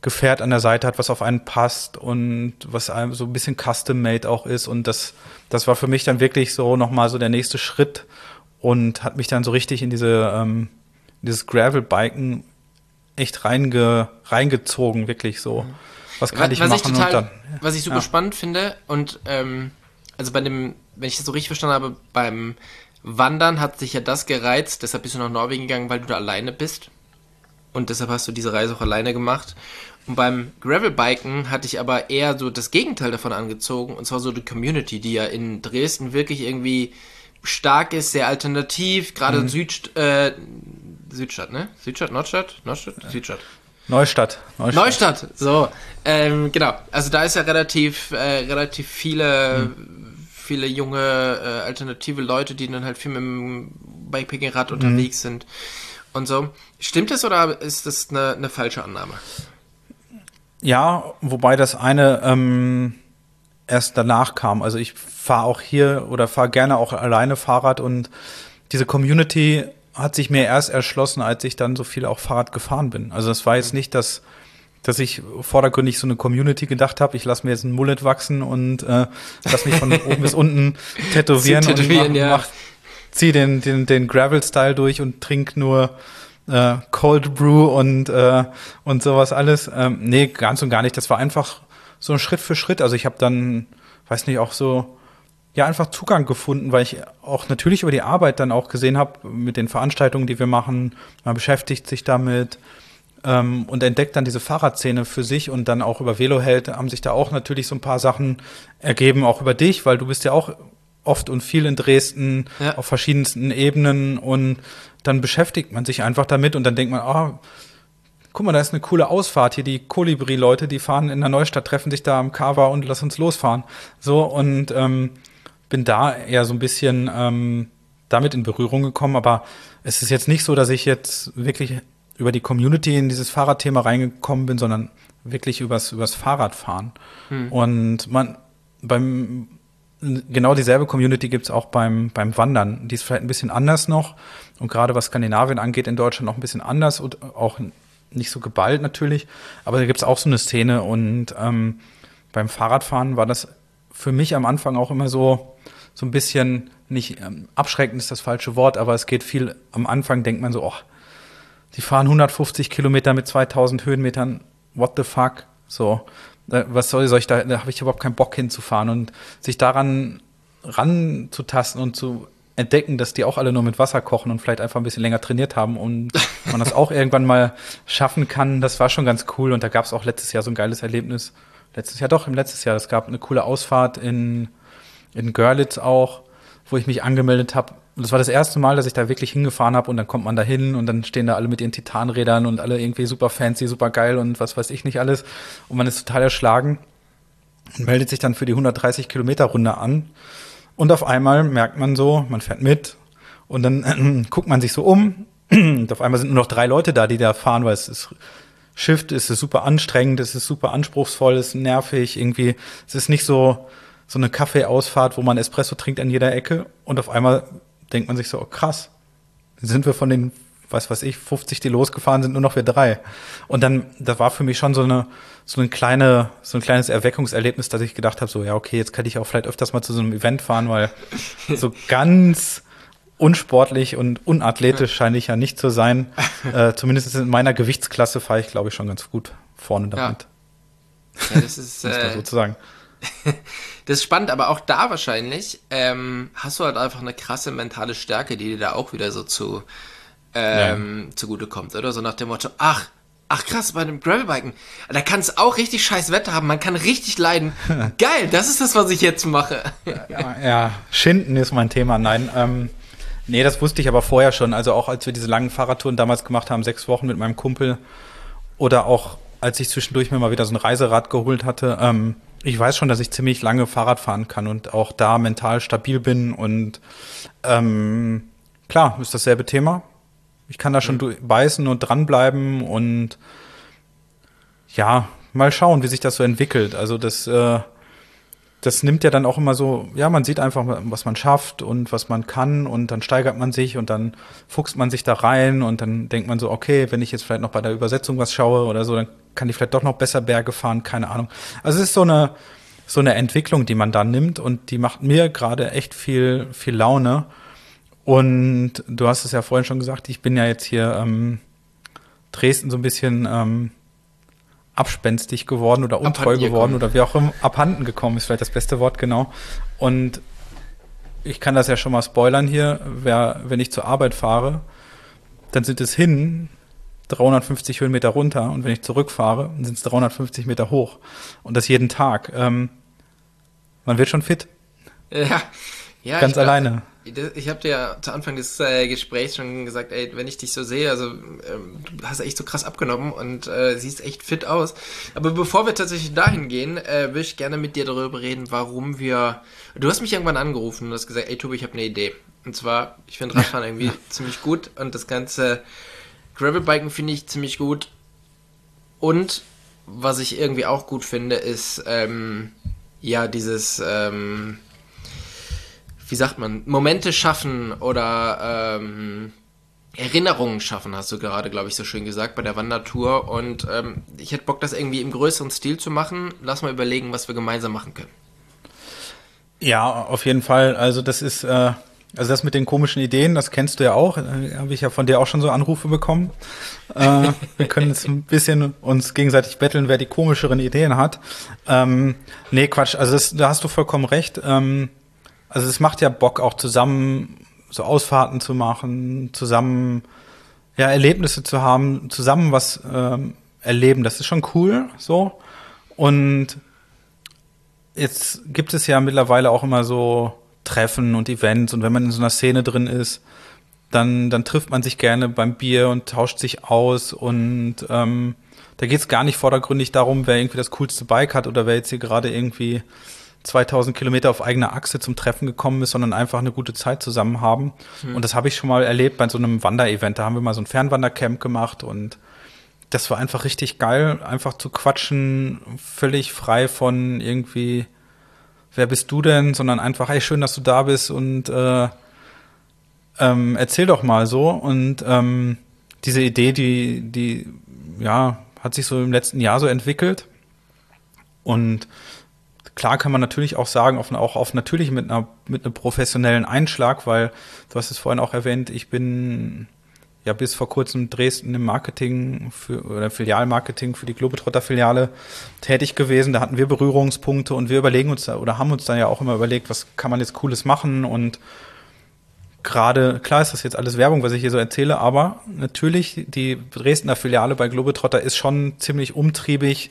Gefährt an der Seite hat, was auf einen passt und was einem so ein bisschen custom-made auch ist. Und das, das war für mich dann wirklich so nochmal so der nächste Schritt und hat mich dann so richtig in diese, ähm, dieses Gravel-Biken echt reinge, reingezogen, wirklich so. Was kann was, ich was machen? Ich total, und dann, was ich super ja. spannend finde und ähm, also bei dem, wenn ich das so richtig verstanden habe, beim Wandern hat sich ja das gereizt, deshalb bist du nach Norwegen gegangen, weil du da alleine bist. Und deshalb hast du diese Reise auch alleine gemacht. Und beim Gravelbiken hatte ich aber eher so das Gegenteil davon angezogen. Und zwar so die Community, die ja in Dresden wirklich irgendwie stark ist, sehr alternativ. Gerade mhm. Süd, äh, Südstadt, ne? Südstadt, Nordstadt? Nordstadt? Ja. Südstadt. Neustadt. Neustadt, Neustadt so. Ähm, genau. Also da ist ja relativ, äh, relativ viele, mhm. viele junge, äh, alternative Leute, die dann halt viel mit dem Bikepacking-Rad mhm. unterwegs sind. Und so. Stimmt das oder ist das eine, eine falsche Annahme? Ja, wobei das eine ähm, erst danach kam. Also ich fahre auch hier oder fahre gerne auch alleine Fahrrad und diese Community hat sich mir erst erschlossen, als ich dann so viel auch Fahrrad gefahren bin. Also es war jetzt nicht, dass, dass ich vordergründig so eine Community gedacht habe, ich lasse mir jetzt ein Mullet wachsen und äh, lass mich von oben bis unten tätowieren, tätowieren und mach, ja. mach, zieh den, den, den Gravel-Style durch und trink nur äh, Cold Brew und, äh, und sowas alles. Ähm, nee, ganz und gar nicht. Das war einfach so Schritt für Schritt. Also ich habe dann, weiß nicht, auch so ja einfach Zugang gefunden, weil ich auch natürlich über die Arbeit dann auch gesehen habe, mit den Veranstaltungen, die wir machen, man beschäftigt sich damit ähm, und entdeckt dann diese Fahrradszene für sich und dann auch über Veloheld haben sich da auch natürlich so ein paar Sachen ergeben, auch über dich, weil du bist ja auch oft und viel in Dresden, ja. auf verschiedensten Ebenen und dann beschäftigt man sich einfach damit und dann denkt man, ah, guck mal, da ist eine coole Ausfahrt hier, die Kolibri-Leute, die fahren in der Neustadt, treffen sich da am Carver und lass uns losfahren. So, und ähm, bin da eher so ein bisschen ähm, damit in Berührung gekommen, aber es ist jetzt nicht so, dass ich jetzt wirklich über die Community in dieses Fahrradthema reingekommen bin, sondern wirklich übers, übers Fahrradfahren. Hm. Und man, beim, genau dieselbe Community gibt's auch beim, beim Wandern. Die ist vielleicht ein bisschen anders noch und gerade was Skandinavien angeht, in Deutschland noch ein bisschen anders und auch nicht so geballt natürlich, aber da gibt's auch so eine Szene und ähm, beim Fahrradfahren war das für mich am Anfang auch immer so, so ein bisschen, nicht ähm, abschreckend ist das falsche Wort, aber es geht viel, am Anfang denkt man so, oh, die fahren hundertfünfzig Kilometer mit zweitausend Höhenmetern, what the fuck, so, äh, was soll, soll ich da, da habe ich überhaupt keinen Bock hinzufahren und sich daran ranzutasten und zu entdecken, dass die auch alle nur mit Wasser kochen und vielleicht einfach ein bisschen länger trainiert haben und man das auch irgendwann mal schaffen kann, das war schon ganz cool und da gab es auch letztes Jahr so ein geiles Erlebnis, letztes Jahr doch, im letztes Jahr, es gab eine coole Ausfahrt in, in Görlitz auch, wo ich mich angemeldet habe. Und das war das erste Mal, dass ich da wirklich hingefahren habe und dann kommt man da hin und dann stehen da alle mit ihren Titanrädern und alle irgendwie super fancy, super geil und was weiß ich nicht alles und man ist total erschlagen und meldet sich dann für die hundertdreißig Kilometer Runde an und auf einmal merkt man so, man fährt mit und dann äh, guckt man sich so um und auf einmal sind nur noch drei Leute da, die da fahren, weil es ist Shift, es ist super anstrengend, es ist super anspruchsvoll, es ist nervig, irgendwie, es ist nicht so, so eine Kaffeeausfahrt, wo man Espresso trinkt an jeder Ecke und auf einmal denkt man sich so, oh, krass, sind wir von den, was weiß ich, fünfzig, die losgefahren sind, nur noch wir drei. Und dann, das war für mich schon so eine, so eine kleine, so ein kleines Erweckungserlebnis, dass ich gedacht habe, so, ja, okay, jetzt kann ich auch vielleicht öfters mal zu so einem Event fahren, weil so ganz unsportlich und unathletisch scheine ich ja nicht zu sein. Äh, zumindest in meiner Gewichtsklasse fahre ich, glaube ich, schon ganz gut vorne damit. Ja, ja das ist äh, sozusagen. Das ist spannend, aber auch da wahrscheinlich ähm, hast du halt einfach eine krasse mentale Stärke, die dir da auch wieder so zu ähm, ja. zugute kommt, oder? So nach dem Motto, ach, ach krass, bei einem Gravelbiken, da kann es auch richtig scheiß Wetter haben, man kann richtig leiden. Geil, das ist das, was ich jetzt mache. ja, ja, Schinden ist mein Thema, nein, ähm, nee, das wusste ich aber vorher schon, also auch als wir diese langen Fahrradtouren damals gemacht haben, sechs Wochen mit meinem Kumpel oder auch als ich zwischendurch mir mal wieder so ein Reiserad geholt hatte, ähm, ich weiß schon, dass ich ziemlich lange Fahrrad fahren kann und auch da mental stabil bin und ähm, klar, ist dasselbe Thema. Ich kann da schon mhm. beißen und dranbleiben und ja, mal schauen, wie sich das so entwickelt. Also das, äh, das nimmt ja dann auch immer so, ja, man sieht einfach, was man schafft und was man kann und dann steigert man sich und dann fuchst man sich da rein und dann denkt man so, okay, wenn ich jetzt vielleicht noch bei der Übersetzung was schaue oder so, dann kann ich vielleicht doch noch besser Berge fahren, keine Ahnung. Also es ist so eine, so eine Entwicklung, die man da nimmt und die macht mir gerade echt viel, viel Laune. Und du hast es ja vorhin schon gesagt, ich bin ja jetzt hier ähm, Dresden so ein bisschen ähm, abspenstig geworden oder untreu geworden oder wie auch immer, abhanden gekommen ist vielleicht das beste Wort, genau. Und ich kann das ja schon mal spoilern hier, wer, wenn ich zur Arbeit fahre, dann sind es hin dreihundertfünfzig Höhenmeter runter und wenn ich zurückfahre, dann sind es dreihundertfünfzig Meter hoch. Und das jeden Tag. Ähm, man wird schon fit. Ja, ja. Ganz ich, alleine. Ich habe dir ja zu Anfang des äh, Gesprächs schon gesagt, ey, wenn ich dich so sehe, also ähm, du hast echt so krass abgenommen und äh, siehst echt fit aus. Aber bevor wir tatsächlich dahin gehen, äh, würde ich gerne mit dir darüber reden, warum wir... Du hast mich irgendwann angerufen und hast gesagt, ey Tobi, ich habe eine Idee. Und zwar, ich finde Radfahren irgendwie ziemlich gut und das ganze Gravelbiken finde ich ziemlich gut. Und was ich irgendwie auch gut finde, ist ähm, ja dieses... Ähm, wie sagt man, Momente schaffen oder ähm, Erinnerungen schaffen, hast du gerade, glaube ich, so schön gesagt, bei der Wandertour. Und ähm, ich hätte Bock, das irgendwie im größeren Stil zu machen. Lass mal überlegen, was wir gemeinsam machen können. Ja, auf jeden Fall. Also das ist, äh, also das mit den komischen Ideen, das kennst du ja auch. Äh, habe ich ja von dir auch schon so Anrufe bekommen. Äh, wir können jetzt ein bisschen uns gegenseitig betteln, wer die komischeren Ideen hat. Ähm, nee, Quatsch. Also das, da hast du vollkommen recht. Ähm, Also es macht ja Bock, auch zusammen so Ausfahrten zu machen, zusammen ja Erlebnisse zu haben, zusammen was ähm, erleben. Das ist schon cool so. Und jetzt gibt es ja mittlerweile auch immer so Treffen und Events. Und wenn man in so einer Szene drin ist, dann, dann trifft man sich gerne beim Bier und tauscht sich aus. Und ähm, da geht es gar nicht vordergründig darum, wer irgendwie das coolste Bike hat oder wer jetzt hier gerade irgendwie zweitausend Kilometer auf eigener Achse zum Treffen gekommen ist, sondern einfach eine gute Zeit zusammen haben. Mhm. Und das habe ich schon mal erlebt bei so einem Wanderevent. Da haben wir mal so ein Fernwandercamp gemacht und das war einfach richtig geil, einfach zu quatschen, völlig frei von irgendwie, wer bist du denn, sondern einfach, hey, schön, dass du da bist und äh, ähm, erzähl doch mal so. Und ähm, diese Idee, die, die, ja, hat sich so im letzten Jahr so entwickelt und klar kann man natürlich auch sagen, auf, auch auf natürlich mit einer mit einem professionellen Einschlag, weil du hast es vorhin auch erwähnt, ich bin ja bis vor kurzem in Dresden im Marketing für oder Filialmarketing für die Globetrotter-Filiale tätig gewesen. Da hatten wir Berührungspunkte und wir überlegen uns da oder haben uns dann ja auch immer überlegt, was kann man jetzt Cooles machen und gerade, klar ist das jetzt alles Werbung, was ich hier so erzähle, aber natürlich die Dresdner Filiale bei Globetrotter ist schon ziemlich umtriebig,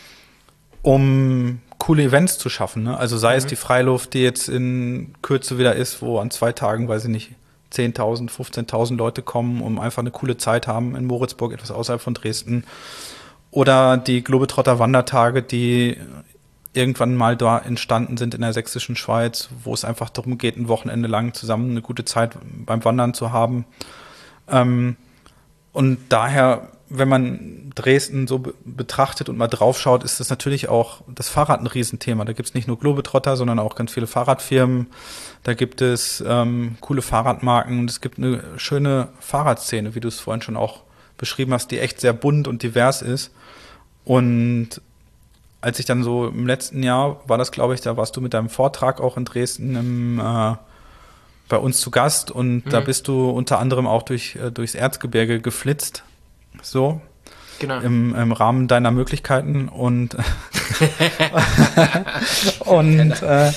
um coole Events zu schaffen, ne? Also sei mhm. es die Freiluft, die jetzt in Kürze wieder ist, wo an zwei Tagen, weiß ich nicht, zehntausend, fünfzehntausend Leute kommen, um einfach eine coole Zeit haben in Moritzburg, etwas außerhalb von Dresden. Oder die Globetrotter Wandertage, die irgendwann mal da entstanden sind in der sächsischen Schweiz, wo es einfach darum geht, ein Wochenende lang zusammen eine gute Zeit beim Wandern zu haben. Ähm, und daher, wenn man Dresden so be- betrachtet und mal draufschaut, ist das natürlich auch das Fahrrad ein Riesenthema. Da gibt es nicht nur Globetrotter, sondern auch ganz viele Fahrradfirmen. Da gibt es ähm, coole Fahrradmarken und es gibt eine schöne Fahrradszene, wie du es vorhin schon auch beschrieben hast, die echt sehr bunt und divers ist. Und als ich dann so im letzten Jahr, war das glaube ich, da warst du mit deinem Vortrag auch in Dresden im, äh, bei uns zu Gast und mhm. da bist du unter anderem auch durch, äh, durchs Erzgebirge geflitzt. So, genau. im, im Rahmen deiner Möglichkeiten und und äh,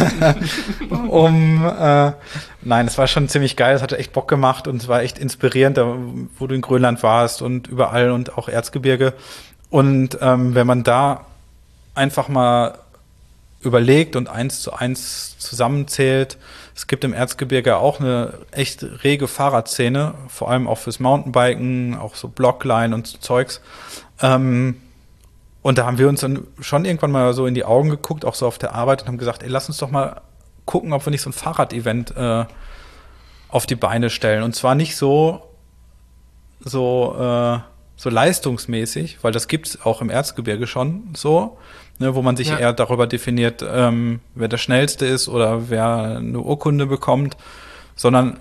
um äh, nein, es war schon ziemlich geil, es hatte echt Bock gemacht und es war echt inspirierend, da, wo du in Grönland warst und überall und auch Erzgebirge und ähm, wenn man da einfach mal überlegt und eins zu eins zusammenzählt. Es gibt im Erzgebirge auch eine echt rege Fahrradszene, vor allem auch fürs Mountainbiken, auch so Blockline und so Zeugs. Ähm, und da haben wir uns dann schon irgendwann mal so in die Augen geguckt, auch so auf der Arbeit und haben gesagt, ey, lass uns doch mal gucken, ob wir nicht so ein Fahrrad-Event äh, auf die Beine stellen. Und zwar nicht so, so äh, so leistungsmäßig, weil das gibt's auch im Erzgebirge schon so, ne, wo man sich Ja. eher darüber definiert, ähm, wer der Schnellste ist oder wer eine Urkunde bekommt, sondern,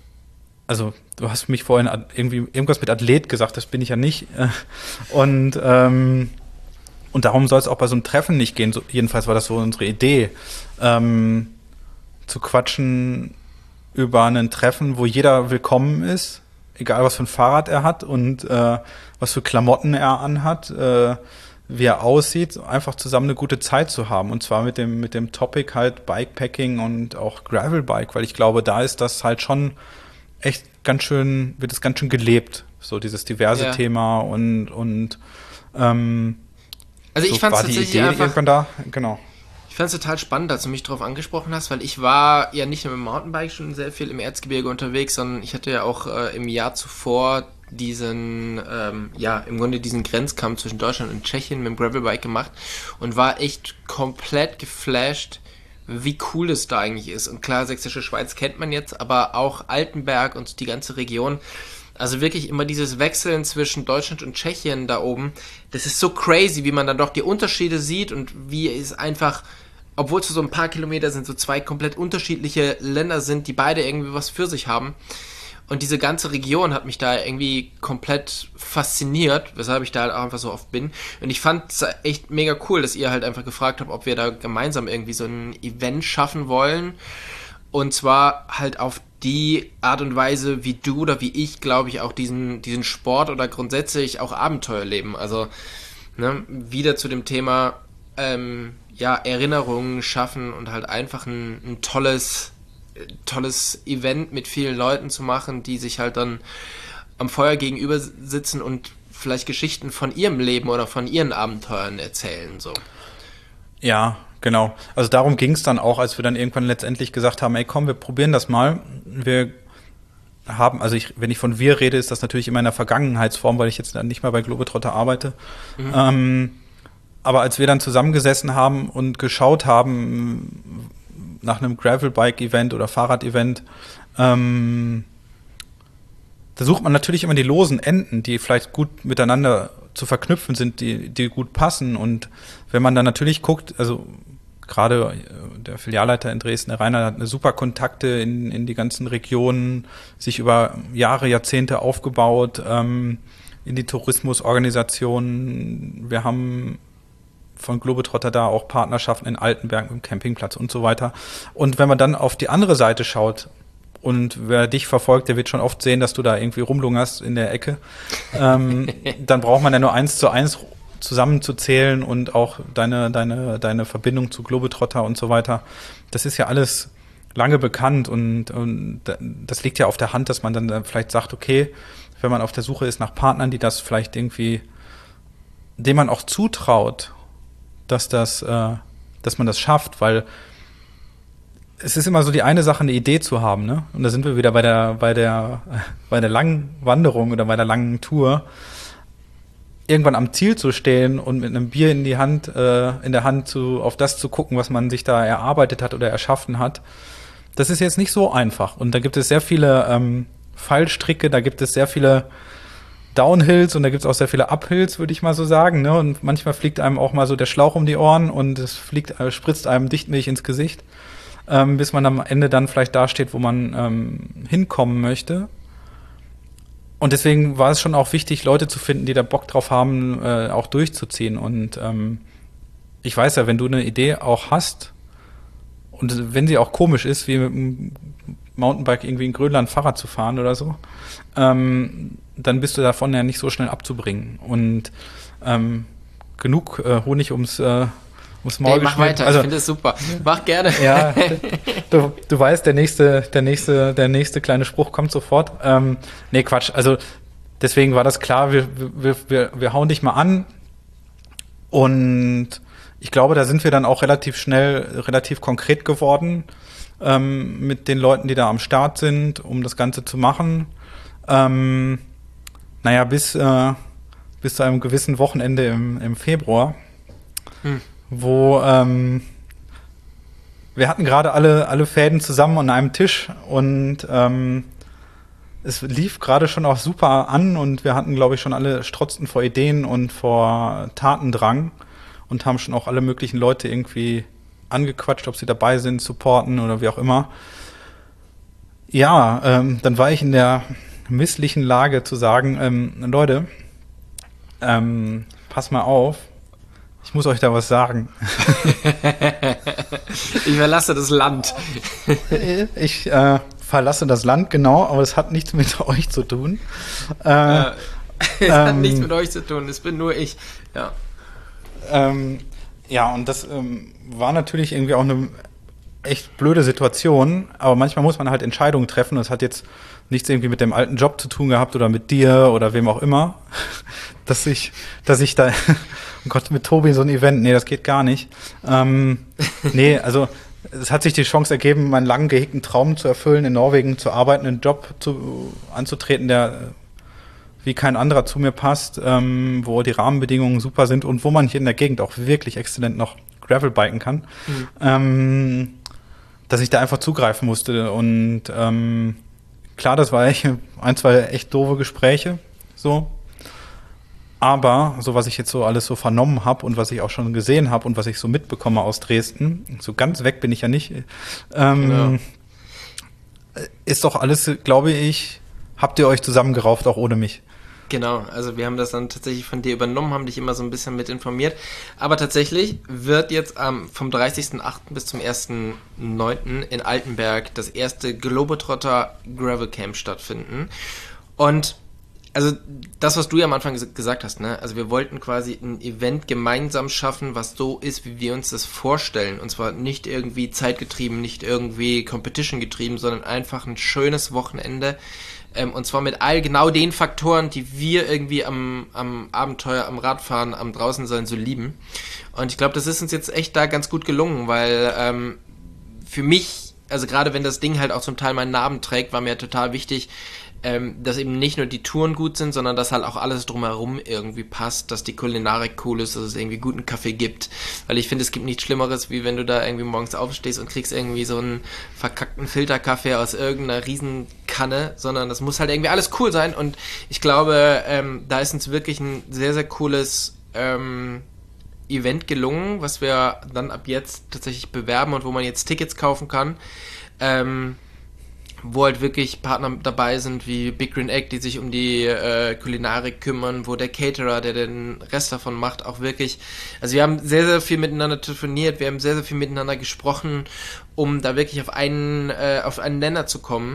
also du hast mich vorhin ad- irgendwie irgendwas mit Athlet gesagt, das bin ich ja nicht. Und ähm, und darum soll es auch bei so einem Treffen nicht gehen. So, jedenfalls war das so unsere Idee, ähm, zu quatschen über ein Treffen, wo jeder willkommen ist, egal was für ein Fahrrad er hat und äh, was für Klamotten er anhat, äh, wie er aussieht, einfach zusammen eine gute Zeit zu haben. Und zwar mit dem mit dem Topic halt Bikepacking und auch Gravelbike, weil ich glaube, da ist das halt schon echt ganz schön, wird es ganz schön gelebt, so dieses diverse Ja. Thema und und ähm, Also ich so fand es war die tatsächlich Idee einfach, irgendwann da, genau. ich fand es total spannend, dass du mich darauf angesprochen hast, weil ich war ja nicht nur mit dem Mountainbike schon sehr viel im Erzgebirge unterwegs, sondern ich hatte ja auch äh, im Jahr zuvor diesen, ähm, ja, im Grunde diesen Grenzkampf zwischen Deutschland und Tschechien mit dem Gravelbike gemacht und war echt komplett geflasht, wie cool es da eigentlich ist. Und klar, Sächsische Schweiz kennt man jetzt, aber auch Altenberg und die ganze Region. Also wirklich immer dieses Wechseln zwischen Deutschland und Tschechien da oben, das ist so crazy, wie man dann doch die Unterschiede sieht und wie es einfach, obwohl es so ein paar Kilometer sind, so zwei komplett unterschiedliche Länder sind, die beide irgendwie was für sich haben. Und diese ganze Region hat mich da irgendwie komplett fasziniert, weshalb ich da halt auch einfach so oft bin. Und ich fand es echt mega cool, dass ihr halt einfach gefragt habt, ob wir da gemeinsam irgendwie so ein Event schaffen wollen. Und zwar halt auf die Art und Weise, wie du oder wie ich, glaube ich, auch diesen, diesen Sport oder grundsätzlich auch Abenteuer leben. Also, ne, wieder zu dem Thema, ähm, ja, Erinnerungen schaffen und halt einfach ein, ein tolles, tolles Event mit vielen Leuten zu machen, die sich halt dann am Feuer gegenüber sitzen und vielleicht Geschichten von ihrem Leben oder von ihren Abenteuern erzählen, so. Ja, genau. Also darum ging es dann auch, als wir dann irgendwann letztendlich gesagt haben, ey komm, wir probieren das mal. Wir haben, also ich, wenn ich von wir rede, ist das natürlich immer in der Vergangenheitsform, weil ich jetzt dann nicht mehr bei Globetrotter arbeite. Mhm. Ähm, aber als wir dann zusammengesessen haben und geschaut haben nach einem Gravelbike-Event oder Fahrrad-Event, ähm, da sucht man natürlich immer die losen Enden, die vielleicht gut miteinander zu verknüpfen sind, die, die gut passen. Und wenn man dann natürlich guckt, also gerade der Filialleiter in Dresden, der Rainer, hat eine super Kontakte in, in die ganzen Regionen, sich über Jahre, Jahrzehnte aufgebaut, ähm, in die Tourismusorganisationen. Wir haben von Globetrotter da auch Partnerschaften in Altenberg mit dem Campingplatz und so weiter. Und wenn man dann auf die andere Seite schaut, und wer dich verfolgt, der wird schon oft sehen, dass du da irgendwie rumlungerst in der Ecke. Ähm, dann braucht man ja nur eins zu eins zusammenzuzählen und auch deine, deine, deine Verbindung zu Globetrotter und so weiter. Das ist ja alles lange bekannt und, und das liegt ja auf der Hand, dass man dann vielleicht sagt, okay, wenn man auf der Suche ist nach Partnern, die das vielleicht irgendwie, dem man auch zutraut, dass das, äh, dass man das schafft, weil es ist immer so die eine Sache, eine Idee zu haben, ne? Und da sind wir wieder bei der, bei der, bei der langen Wanderung oder bei der langen Tour. Irgendwann am Ziel zu stehen und mit einem Bier in die Hand, äh, in der Hand zu, auf das zu gucken, was man sich da erarbeitet hat oder erschaffen hat. Das ist jetzt nicht so einfach. Und da gibt es sehr viele ähm, Fallstricke, da gibt es sehr viele Downhills und da gibt es auch sehr viele Uphills, würde ich mal so sagen, ne? Und manchmal fliegt einem auch mal so der Schlauch um die Ohren und es fliegt, äh, spritzt einem Dichtmilch ins Gesicht. Ähm, bis man am Ende dann vielleicht dasteht, wo man ähm, hinkommen möchte. Und deswegen war es schon auch wichtig, Leute zu finden, die da Bock drauf haben, äh, auch durchzuziehen. Und ähm, ich weiß ja, wenn du eine Idee auch hast und wenn sie auch komisch ist, wie mit dem Mountainbike irgendwie in Grönland Fahrrad zu fahren oder so, ähm, dann bist du davon ja nicht so schnell abzubringen. Und ähm, genug äh, Honig ums äh, ums Maul Ey, mach geschmiert. weiter, Also, ich finde es super. Mach gerne. Ja, du, du weißt, der nächste, der nächste, der nächste kleine Spruch kommt sofort. Ähm, nee, Quatsch. Also deswegen war das klar, wir, wir, wir, wir hauen dich mal an. Und ich glaube, da sind wir dann auch relativ schnell, relativ konkret geworden ähm, mit den Leuten, die da am Start sind, um das Ganze zu machen. Ähm, naja, bis, äh, bis zu einem gewissen Wochenende im, im Februar. Hm. wo ähm, wir hatten gerade alle alle Fäden zusammen an einem Tisch und ähm, es lief gerade schon auch super an und wir hatten, glaube ich, schon alle strotzten vor Ideen und vor Tatendrang und haben schon auch alle möglichen Leute irgendwie angequatscht, ob sie dabei sind, supporten oder wie auch immer. Ja, ähm, dann war ich in der misslichen Lage zu sagen, ähm, Leute, ähm, pass mal auf, ich muss euch da was sagen. Ich verlasse das Land. Ich äh, verlasse das Land, genau, aber es hat nichts mit euch zu tun. Äh, ja, es ähm, hat nichts mit euch zu tun, es bin nur ich. Ja, ähm, ja und das ähm, war natürlich irgendwie auch eine echt blöde Situation, aber manchmal muss man halt Entscheidungen treffen und es hat jetzt nichts irgendwie mit dem alten Job zu tun gehabt oder mit dir oder wem auch immer, dass ich, dass ich da, oh Gott, mit Tobi so ein Event, nee, das geht gar nicht. Ähm, nee, also es hat sich die Chance ergeben, meinen lang gehegten Traum zu erfüllen, in Norwegen zu arbeiten, einen Job zu, anzutreten, der wie kein anderer zu mir passt, ähm, wo die Rahmenbedingungen super sind und wo man hier in der Gegend auch wirklich exzellent noch Gravelbiken kann, mhm. ähm, dass ich da einfach zugreifen musste. Und ähm, klar, das war echt ein, zwei echt doofe Gespräche, so. Aber so, was ich jetzt so alles so vernommen habe und was ich auch schon gesehen habe und was ich so mitbekomme aus Dresden, so ganz weg bin ich ja nicht, ähm, genau. Ist doch alles, glaube ich, habt ihr euch zusammengerauft, auch ohne mich. Genau, also wir haben das dann tatsächlich von dir übernommen, haben dich immer so ein bisschen mit informiert. Aber tatsächlich wird jetzt ähm, vom dreißigsten achten bis zum ersten neunten in Altenberg das erste Globetrotter Gravel Camp stattfinden. Und also das, was du ja am Anfang ges- gesagt hast, ne? Also wir wollten quasi ein Event gemeinsam schaffen, was so ist, wie wir uns das vorstellen. Und zwar nicht irgendwie zeitgetrieben, nicht irgendwie Competition getrieben, sondern einfach ein schönes Wochenende. Ähm, und zwar mit all genau den Faktoren, die wir irgendwie am, am Abenteuer, am Radfahren, am Draußensein so lieben. Und ich glaube, das ist uns jetzt echt da ganz gut gelungen, weil ähm, für mich, also gerade wenn das Ding halt auch zum Teil meinen Namen trägt, war mir total wichtig, ähm, dass eben nicht nur die Touren gut sind, sondern dass halt auch alles drumherum irgendwie passt, dass die Kulinarik cool ist, dass es irgendwie guten Kaffee gibt, weil ich finde, es gibt nichts Schlimmeres, wie wenn du da irgendwie morgens aufstehst und kriegst irgendwie so einen verkackten Filterkaffee aus irgendeiner Riesenkanne, sondern das muss halt irgendwie alles cool sein und ich glaube, ähm, da ist uns wirklich ein sehr, sehr cooles ähm, Event gelungen, was wir dann ab jetzt tatsächlich bewerben und wo man jetzt Tickets kaufen kann, ähm, wo halt wirklich Partner dabei sind wie Big Green Egg, die sich um die äh, Kulinarik kümmern, wo der Caterer, der den Rest davon macht, auch wirklich, also wir haben sehr, sehr viel miteinander telefoniert, wir haben sehr, sehr viel miteinander gesprochen, um da wirklich auf einen, äh, auf einen Nenner zu kommen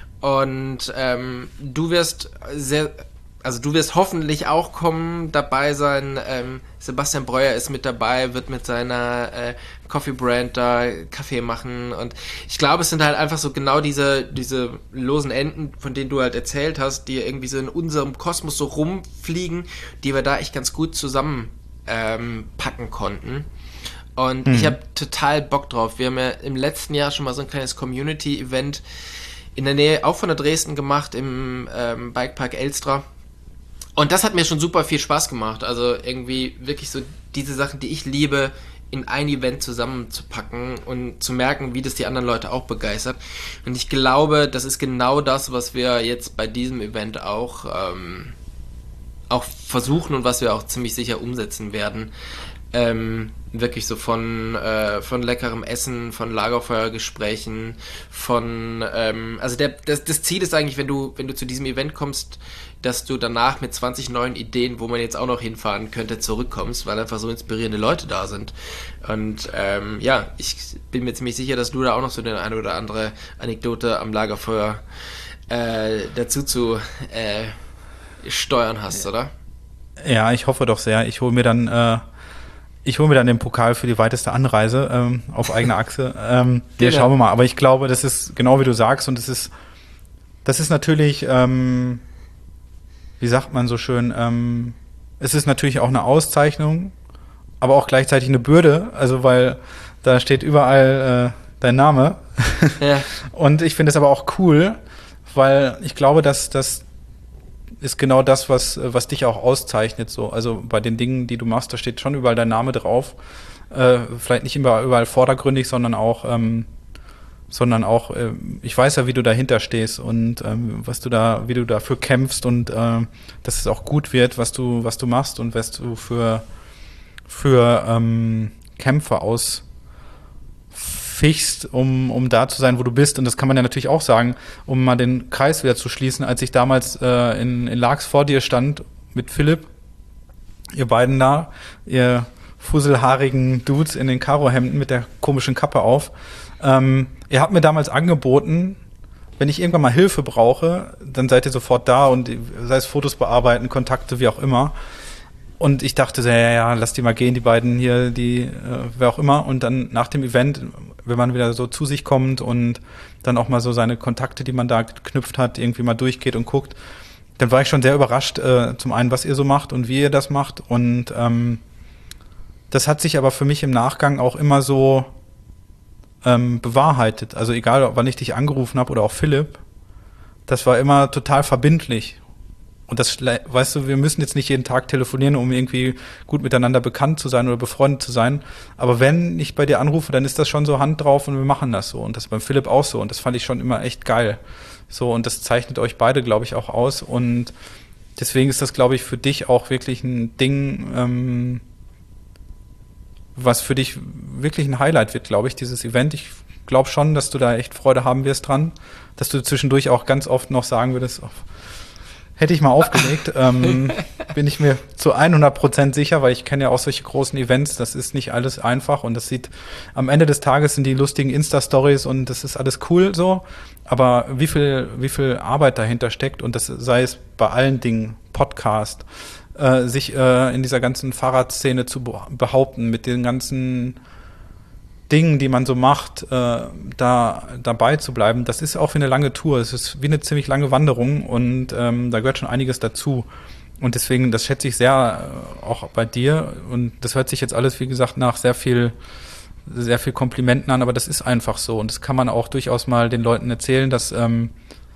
und ähm, du wirst sehr, also du wirst hoffentlich auch kommen, dabei sein, ähm, Sebastian Breuer ist mit dabei, wird mit seiner äh, Coffee Brand da Kaffee machen und ich glaube, es sind halt einfach so genau diese diese losen Enden, von denen du halt erzählt hast, die irgendwie so in unserem Kosmos so rumfliegen, die wir da echt ganz gut zusammen ähm, packen konnten. Und mhm. ich habe total Bock drauf. Wir haben ja im letzten Jahr schon mal so ein kleines Community-Event in der Nähe, auch von der Dresden gemacht, im ähm, Bikepark Elstra. Und das hat mir schon super viel Spaß gemacht. Also irgendwie wirklich so diese Sachen, die ich liebe, in ein Event zusammenzupacken und zu merken, wie das die anderen Leute auch begeistert. Und ich glaube, das ist genau das, was wir jetzt bei diesem Event auch, ähm, auch versuchen und was wir auch ziemlich sicher umsetzen werden. Ähm, wirklich so von äh, von leckerem Essen, von Lagerfeuergesprächen, von ähm, also der das, das Ziel ist eigentlich, wenn du wenn du zu diesem Event kommst, dass du danach mit zwanzig neuen Ideen, wo man jetzt auch noch hinfahren könnte, zurückkommst, weil einfach so inspirierende Leute da sind. Und ähm, ja, ich bin mir ziemlich sicher, dass du da auch noch so eine eine oder andere Anekdote am Lagerfeuer äh, dazu zu äh, steuern hast, oder? Ja, ich hoffe doch sehr. Ich hole mir dann äh Ich hole mir dann den Pokal für die weiteste Anreise ähm, auf eigener Achse. Ähm, ja, schauen wir mal. Aber ich glaube, das ist genau wie du sagst. Und das ist, das ist natürlich, ähm, wie sagt man so schön, ähm, es ist natürlich auch eine Auszeichnung, aber auch gleichzeitig eine Bürde. Also weil da steht überall äh, dein Name. Ja. Und ich finde es aber auch cool, weil ich glaube, dass das ist genau das, was was dich auch auszeichnet. So, also bei den Dingen, die du machst, da steht schon überall dein Name drauf. Äh, vielleicht nicht immer überall vordergründig, sondern auch ähm, sondern auch, äh, ich weiß ja, wie du dahinter stehst und ähm, was du da, wie du dafür kämpfst und äh, dass es auch gut wird, was du, was du machst und was du für, für ähm, Kämpfe ausfichst, um, um da zu sein, wo du bist. Und das kann man ja natürlich auch sagen, um mal den Kreis wieder zu schließen, als ich damals äh, in, in Laax vor dir stand mit Philipp, ihr beiden da, ihr fusselhaarigen Dudes in den Karohemden mit der komischen Kappe auf. Ähm, ihr habt mir damals angeboten, wenn ich irgendwann mal Hilfe brauche, dann seid ihr sofort da und sei es Fotos bearbeiten, Kontakte, wie auch immer. Und ich dachte, ja, ja, lass die mal gehen, die beiden hier, die, äh, wer auch immer. Und dann nach dem Event, wenn man wieder so zu sich kommt und dann auch mal so seine Kontakte, die man da geknüpft hat, irgendwie mal durchgeht und guckt, dann war ich schon sehr überrascht, äh, zum einen, was ihr so macht und wie ihr das macht. Und ähm, das hat sich aber für mich im Nachgang auch immer so ähm, bewahrheitet. Also egal, wann ich dich angerufen habe oder auch Philipp, das war immer total verbindlich. Und das, weißt du, wir müssen jetzt nicht jeden Tag telefonieren, um irgendwie gut miteinander bekannt zu sein oder befreundet zu sein. Aber wenn ich bei dir anrufe, dann ist das schon so Hand drauf und wir machen das so. Und das ist beim Philipp auch so. Und das fand ich schon immer echt geil. So, und das zeichnet euch beide, glaube ich, auch aus. Und deswegen ist das, glaube ich, für dich auch wirklich ein Ding, ähm, was für dich wirklich ein Highlight wird, glaube ich, dieses Event. Ich glaube schon, dass du da echt Freude haben wirst dran, dass du zwischendurch auch ganz oft noch sagen würdest, oh, hätte ich mal aufgelegt, ähm, bin ich mir zu hundert Prozent sicher, weil ich kenne ja auch solche großen Events, das ist nicht alles einfach und das sieht, am Ende des Tages sind die lustigen Insta-Stories und das ist alles cool so, aber wie viel, wie viel Arbeit dahinter steckt und das sei es bei allen Dingen, Podcast, äh, sich äh, in dieser ganzen Fahrradszene zu behaupten, mit den ganzen Dingen, die man so macht, äh, da dabei zu bleiben, das ist auch wie eine lange Tour. Es ist wie eine ziemlich lange Wanderung und ähm, da gehört schon einiges dazu. Und deswegen, das schätze ich sehr äh, auch bei dir. Und das hört sich jetzt alles, wie gesagt, nach sehr viel, sehr viel Komplimenten an, aber das ist einfach so. Und das kann man auch durchaus mal den Leuten erzählen, dass ähm,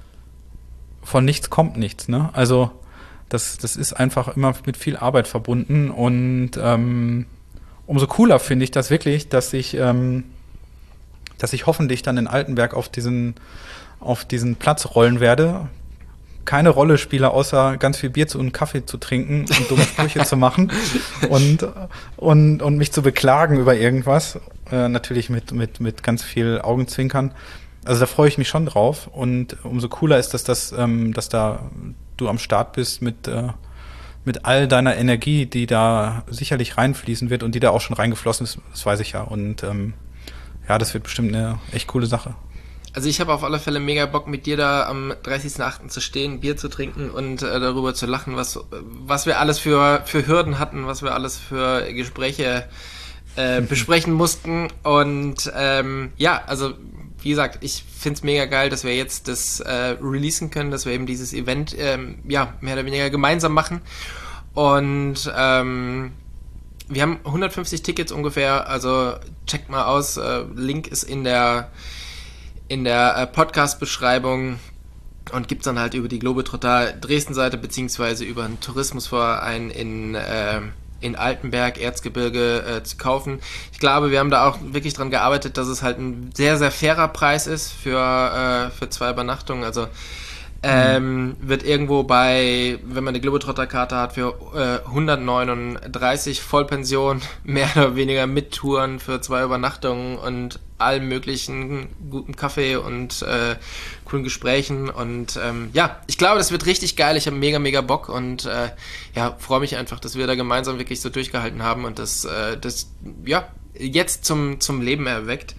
von nichts kommt nichts. Ne? Also das, das ist einfach immer mit viel Arbeit verbunden und ähm, umso cooler finde ich das wirklich, dass ich, ähm, dass ich hoffentlich dann in Altenberg auf diesen, auf diesen Platz rollen werde. Keine Rolle spiele, außer ganz viel Bier zu und Kaffee zu trinken und dumme Sprüche zu machen und, und, und mich zu beklagen über irgendwas. Äh, natürlich mit, mit, mit ganz viel Augenzwinkern. Also da freue ich mich schon drauf. Und umso cooler ist, dass das, ähm, dass da du am Start bist mit, äh, mit all deiner Energie, die da sicherlich reinfließen wird und die da auch schon reingeflossen ist, das weiß ich ja. Und ähm, ja, das wird bestimmt eine echt coole Sache. Also ich habe auf alle Fälle mega Bock, mit dir da am dreißigsten achten zu stehen, Bier zu trinken und äh, darüber zu lachen, was, was wir alles für, für Hürden hatten, was wir alles für Gespräche äh, besprechen mussten. Und ähm, ja, also wie gesagt, ich find's mega geil, dass wir jetzt das äh, releasen können, dass wir eben dieses Event ähm, ja mehr oder weniger gemeinsam machen. Und ähm, wir haben hundertfünfzig Tickets ungefähr, also checkt mal aus, äh, Link ist in der in der äh, Podcast-Beschreibung und gibt's dann halt über die Globetrotter Dresden-Seite beziehungsweise über einen Tourismusverein in äh, in Altenberg, Erzgebirge äh, zu kaufen. Ich glaube, wir haben da auch wirklich dran gearbeitet, dass es halt ein sehr, sehr fairer Preis ist für, äh, für zwei Übernachtungen. Also ähm, mhm. wird irgendwo bei, wenn man eine Globetrotter-Karte hat, für äh, hundertneununddreißig Vollpension, mehr oder weniger mit Touren für zwei Übernachtungen und allem möglichen guten Kaffee und äh, coolen Gesprächen und ähm, ja, ich glaube, das wird richtig geil. Ich habe mega, mega Bock und äh, ja, freue mich einfach, dass wir da gemeinsam wirklich so durchgehalten haben und das, äh, das ja, jetzt zum, zum Leben erweckt.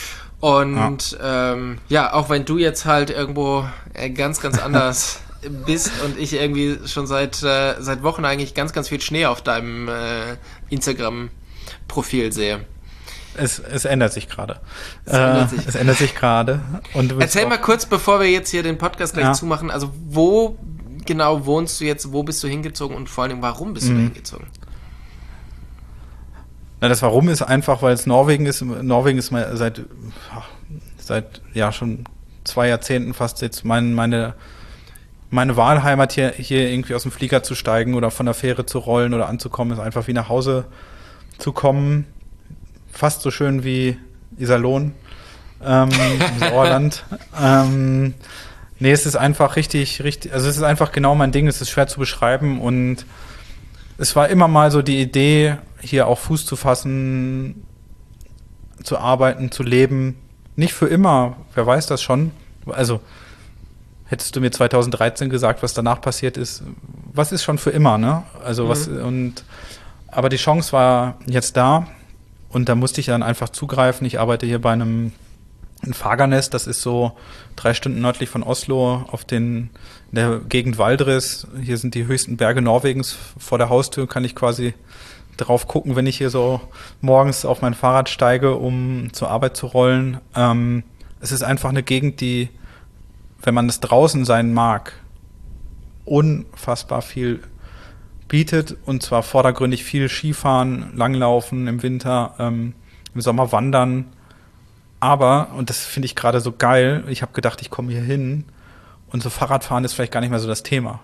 Und ja. Ähm, ja, auch wenn du jetzt halt irgendwo äh, ganz, ganz anders bist und ich irgendwie schon seit, äh, seit Wochen eigentlich ganz, ganz viel Schnee auf deinem äh, Instagram-Profil sehe. Es, es ändert sich gerade. Es, äh, es ändert sich gerade. Erzähl mal kurz, bevor wir jetzt hier den Podcast gleich ja. zumachen, also wo genau wohnst du jetzt, wo bist du hingezogen und vor allem, warum bist du mhm. da hingezogen? Na, das Warum ist einfach, weil es Norwegen ist. Norwegen ist mal seit, seit ja schon zwei Jahrzehnten fast jetzt mein, meine, meine Wahlheimat hier, hier irgendwie aus dem Flieger zu steigen oder von der Fähre zu rollen oder anzukommen, ist einfach wie nach Hause zu kommen. Fast so schön wie Iserlohn. ähm, im Sauerland. ähm, nee, es ist einfach richtig, richtig, also es ist einfach genau mein Ding, es ist schwer zu beschreiben und es war immer mal so die Idee, hier auch Fuß zu fassen, zu arbeiten, zu leben. Nicht für immer, wer weiß das schon. Also hättest du mir zweitausenddreizehn gesagt, was danach passiert ist, was ist schon für immer, ne? Also mhm. was und aber die Chance war jetzt da und da musste ich dann einfach zugreifen. Ich arbeite hier bei einem in Fagernes, das ist so drei Stunden nördlich von Oslo auf den in der Gegend Valdres. Hier sind die höchsten Berge Norwegens. Vor der Haustür kann ich quasi drauf gucken, wenn ich hier so morgens auf mein Fahrrad steige, um zur Arbeit zu rollen. Ähm, es ist einfach eine Gegend, die, wenn man es draußen sein mag, unfassbar viel bietet und zwar vordergründig viel Skifahren, Langlaufen im Winter, ähm, im Sommer Wandern. Aber, und das finde ich gerade so geil, ich habe gedacht, ich komme hier hin und so Fahrradfahren ist vielleicht gar nicht mehr so das Thema.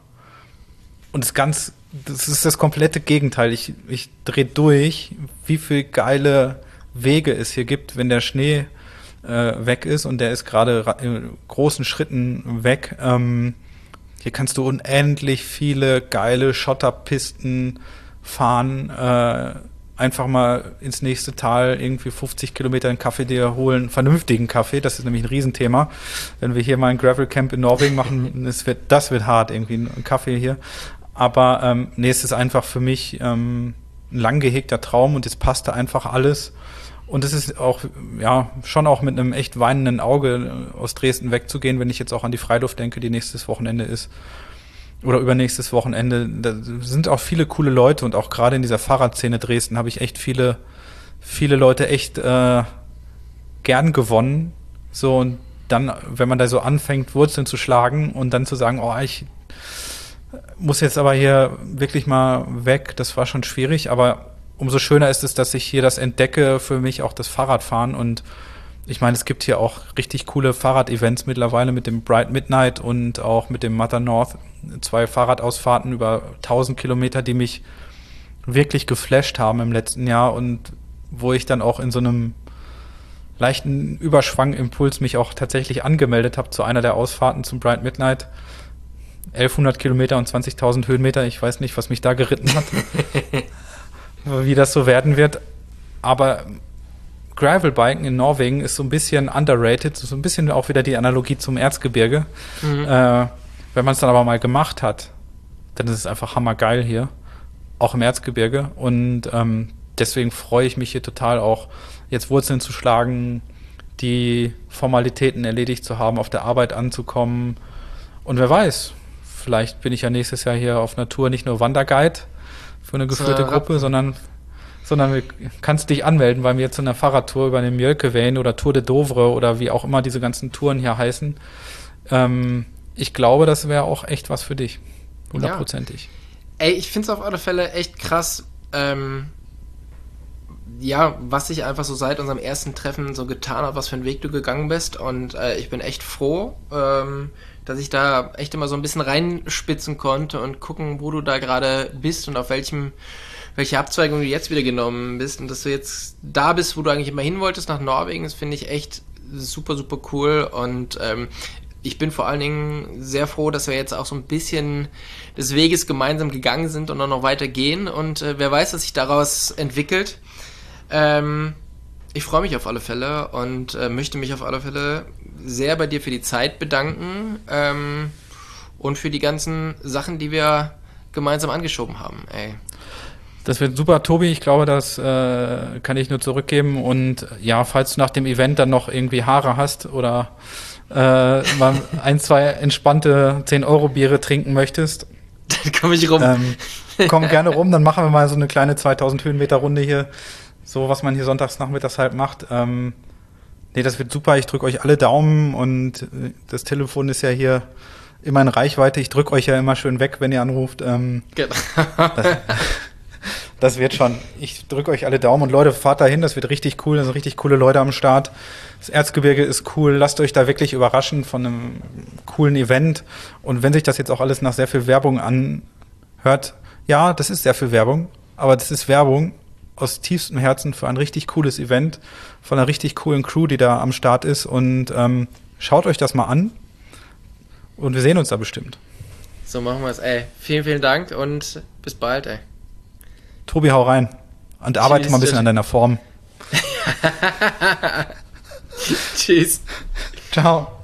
Und das ganz, das ist das komplette Gegenteil. Ich, ich drehe durch, wie viel geile Wege es hier gibt, wenn der Schnee äh, weg ist und der ist gerade ra- in großen Schritten weg. Ähm, hier kannst du unendlich viele geile Schotterpisten fahren, äh, einfach mal ins nächste Tal irgendwie fünfzig Kilometer einen Kaffee dir holen, vernünftigen Kaffee, das ist nämlich ein Riesenthema. Wenn wir hier mal ein Gravelcamp in Norwegen machen, das wird, das wird hart, irgendwie ein Kaffee hier. Aber ähm, nee, es ist einfach für mich ähm, ein lang gehegter Traum und es passte einfach alles. Und es ist auch, ja, schon auch mit einem echt weinenden Auge aus Dresden wegzugehen, wenn ich jetzt auch an die Freiluft denke, die nächstes Wochenende ist. Oder übernächstes Wochenende. Da sind auch viele coole Leute und auch gerade in dieser Fahrradszene Dresden habe ich echt viele, viele Leute echt äh, gern gewonnen. So, und dann, wenn man da so anfängt, Wurzeln zu schlagen und dann zu sagen, oh, ich muss jetzt aber hier wirklich mal weg, das war schon schwierig, aber umso schöner ist es, dass ich hier das entdecke, für mich auch das Fahrradfahren und ich meine, es gibt hier auch richtig coole Fahrrad-Events mittlerweile mit dem Bright Midnight und auch mit dem Mother North, zwei Fahrradausfahrten über tausend Kilometer, die mich wirklich geflasht haben im letzten Jahr und wo ich dann auch in so einem leichten Überschwang-Impuls mich auch tatsächlich angemeldet habe zu einer der Ausfahrten zum Bright Midnight. elfhundert Kilometer und zwanzigtausend Höhenmeter, ich weiß nicht, was mich da geritten hat, wie das so werden wird, aber Gravelbiken in Norwegen ist so ein bisschen underrated, so ein bisschen auch wieder die Analogie zum Erzgebirge. Mhm. Äh, wenn man es dann aber mal gemacht hat, dann ist es einfach hammergeil hier, auch im Erzgebirge. Und ähm, deswegen freue ich mich hier total auch, jetzt Wurzeln zu schlagen, die Formalitäten erledigt zu haben, auf der Arbeit anzukommen. Und wer weiß, vielleicht bin ich ja nächstes Jahr hier auf einer Tour nicht nur Wanderguide für eine geführte so, Gruppe, sondern sondern du kannst dich anmelden bei mir zu einer Fahrradtour über den Mjölkeveien oder Tour de Dovre oder wie auch immer diese ganzen Touren hier heißen. Ähm, ich glaube, das wäre auch echt was für dich. Hundertprozentig. Ja. Ey, ich finde es auf alle Fälle echt krass, ähm, ja, was sich einfach so seit unserem ersten Treffen so getan hat, was für einen Weg du gegangen bist und äh, ich bin echt froh, ähm, dass ich da echt immer so ein bisschen reinspitzen konnte und gucken, wo du da gerade bist und auf welchem welche Abzweigung du jetzt wieder genommen bist und dass du jetzt da bist, wo du eigentlich immer hin wolltest, nach Norwegen, das finde ich echt super, super cool und ähm, ich bin vor allen Dingen sehr froh, dass wir jetzt auch so ein bisschen des Weges gemeinsam gegangen sind und auch noch weiter gehen und äh, wer weiß, was sich daraus entwickelt. Ähm, ich freue mich auf alle Fälle und äh, möchte mich auf alle Fälle sehr bei dir für die Zeit bedanken ähm, und für die ganzen Sachen, die wir gemeinsam angeschoben haben, ey. Das wird super, Tobi. Ich glaube, das äh, kann ich nur zurückgeben. Und ja, falls du nach dem Event dann noch irgendwie Haare hast oder äh, mal ein, zwei entspannte zehn-Euro-Biere trinken möchtest, dann komme ich rum. Ähm, komm gerne rum, dann machen wir mal so eine kleine zweitausend Höhenmeter-Runde hier. So, was man hier sonntags nachmittags halt macht. Ähm, nee, das wird super. Ich drücke euch alle Daumen und das Telefon ist ja hier immer in Reichweite. Ich drücke euch ja immer schön weg, wenn ihr anruft. Ähm, genau. Das, Das wird schon. Ich drücke euch alle Daumen und Leute, fahrt dahin, das wird richtig cool, da sind richtig coole Leute am Start. Das Erzgebirge ist cool, lasst euch da wirklich überraschen von einem coolen Event. Und wenn sich das jetzt auch alles nach sehr viel Werbung anhört, ja, das ist sehr viel Werbung, aber das ist Werbung aus tiefstem Herzen für ein richtig cooles Event von einer richtig coolen Crew, die da am Start ist. Und ähm, schaut euch das mal an. Und wir sehen uns da bestimmt. So machen wir es, ey. Vielen, vielen Dank und bis bald, ey. Tobi, hau rein. Und arbeite Tschüss, mal ein bisschen tschüss. an deiner Form. Tschüss. Ciao.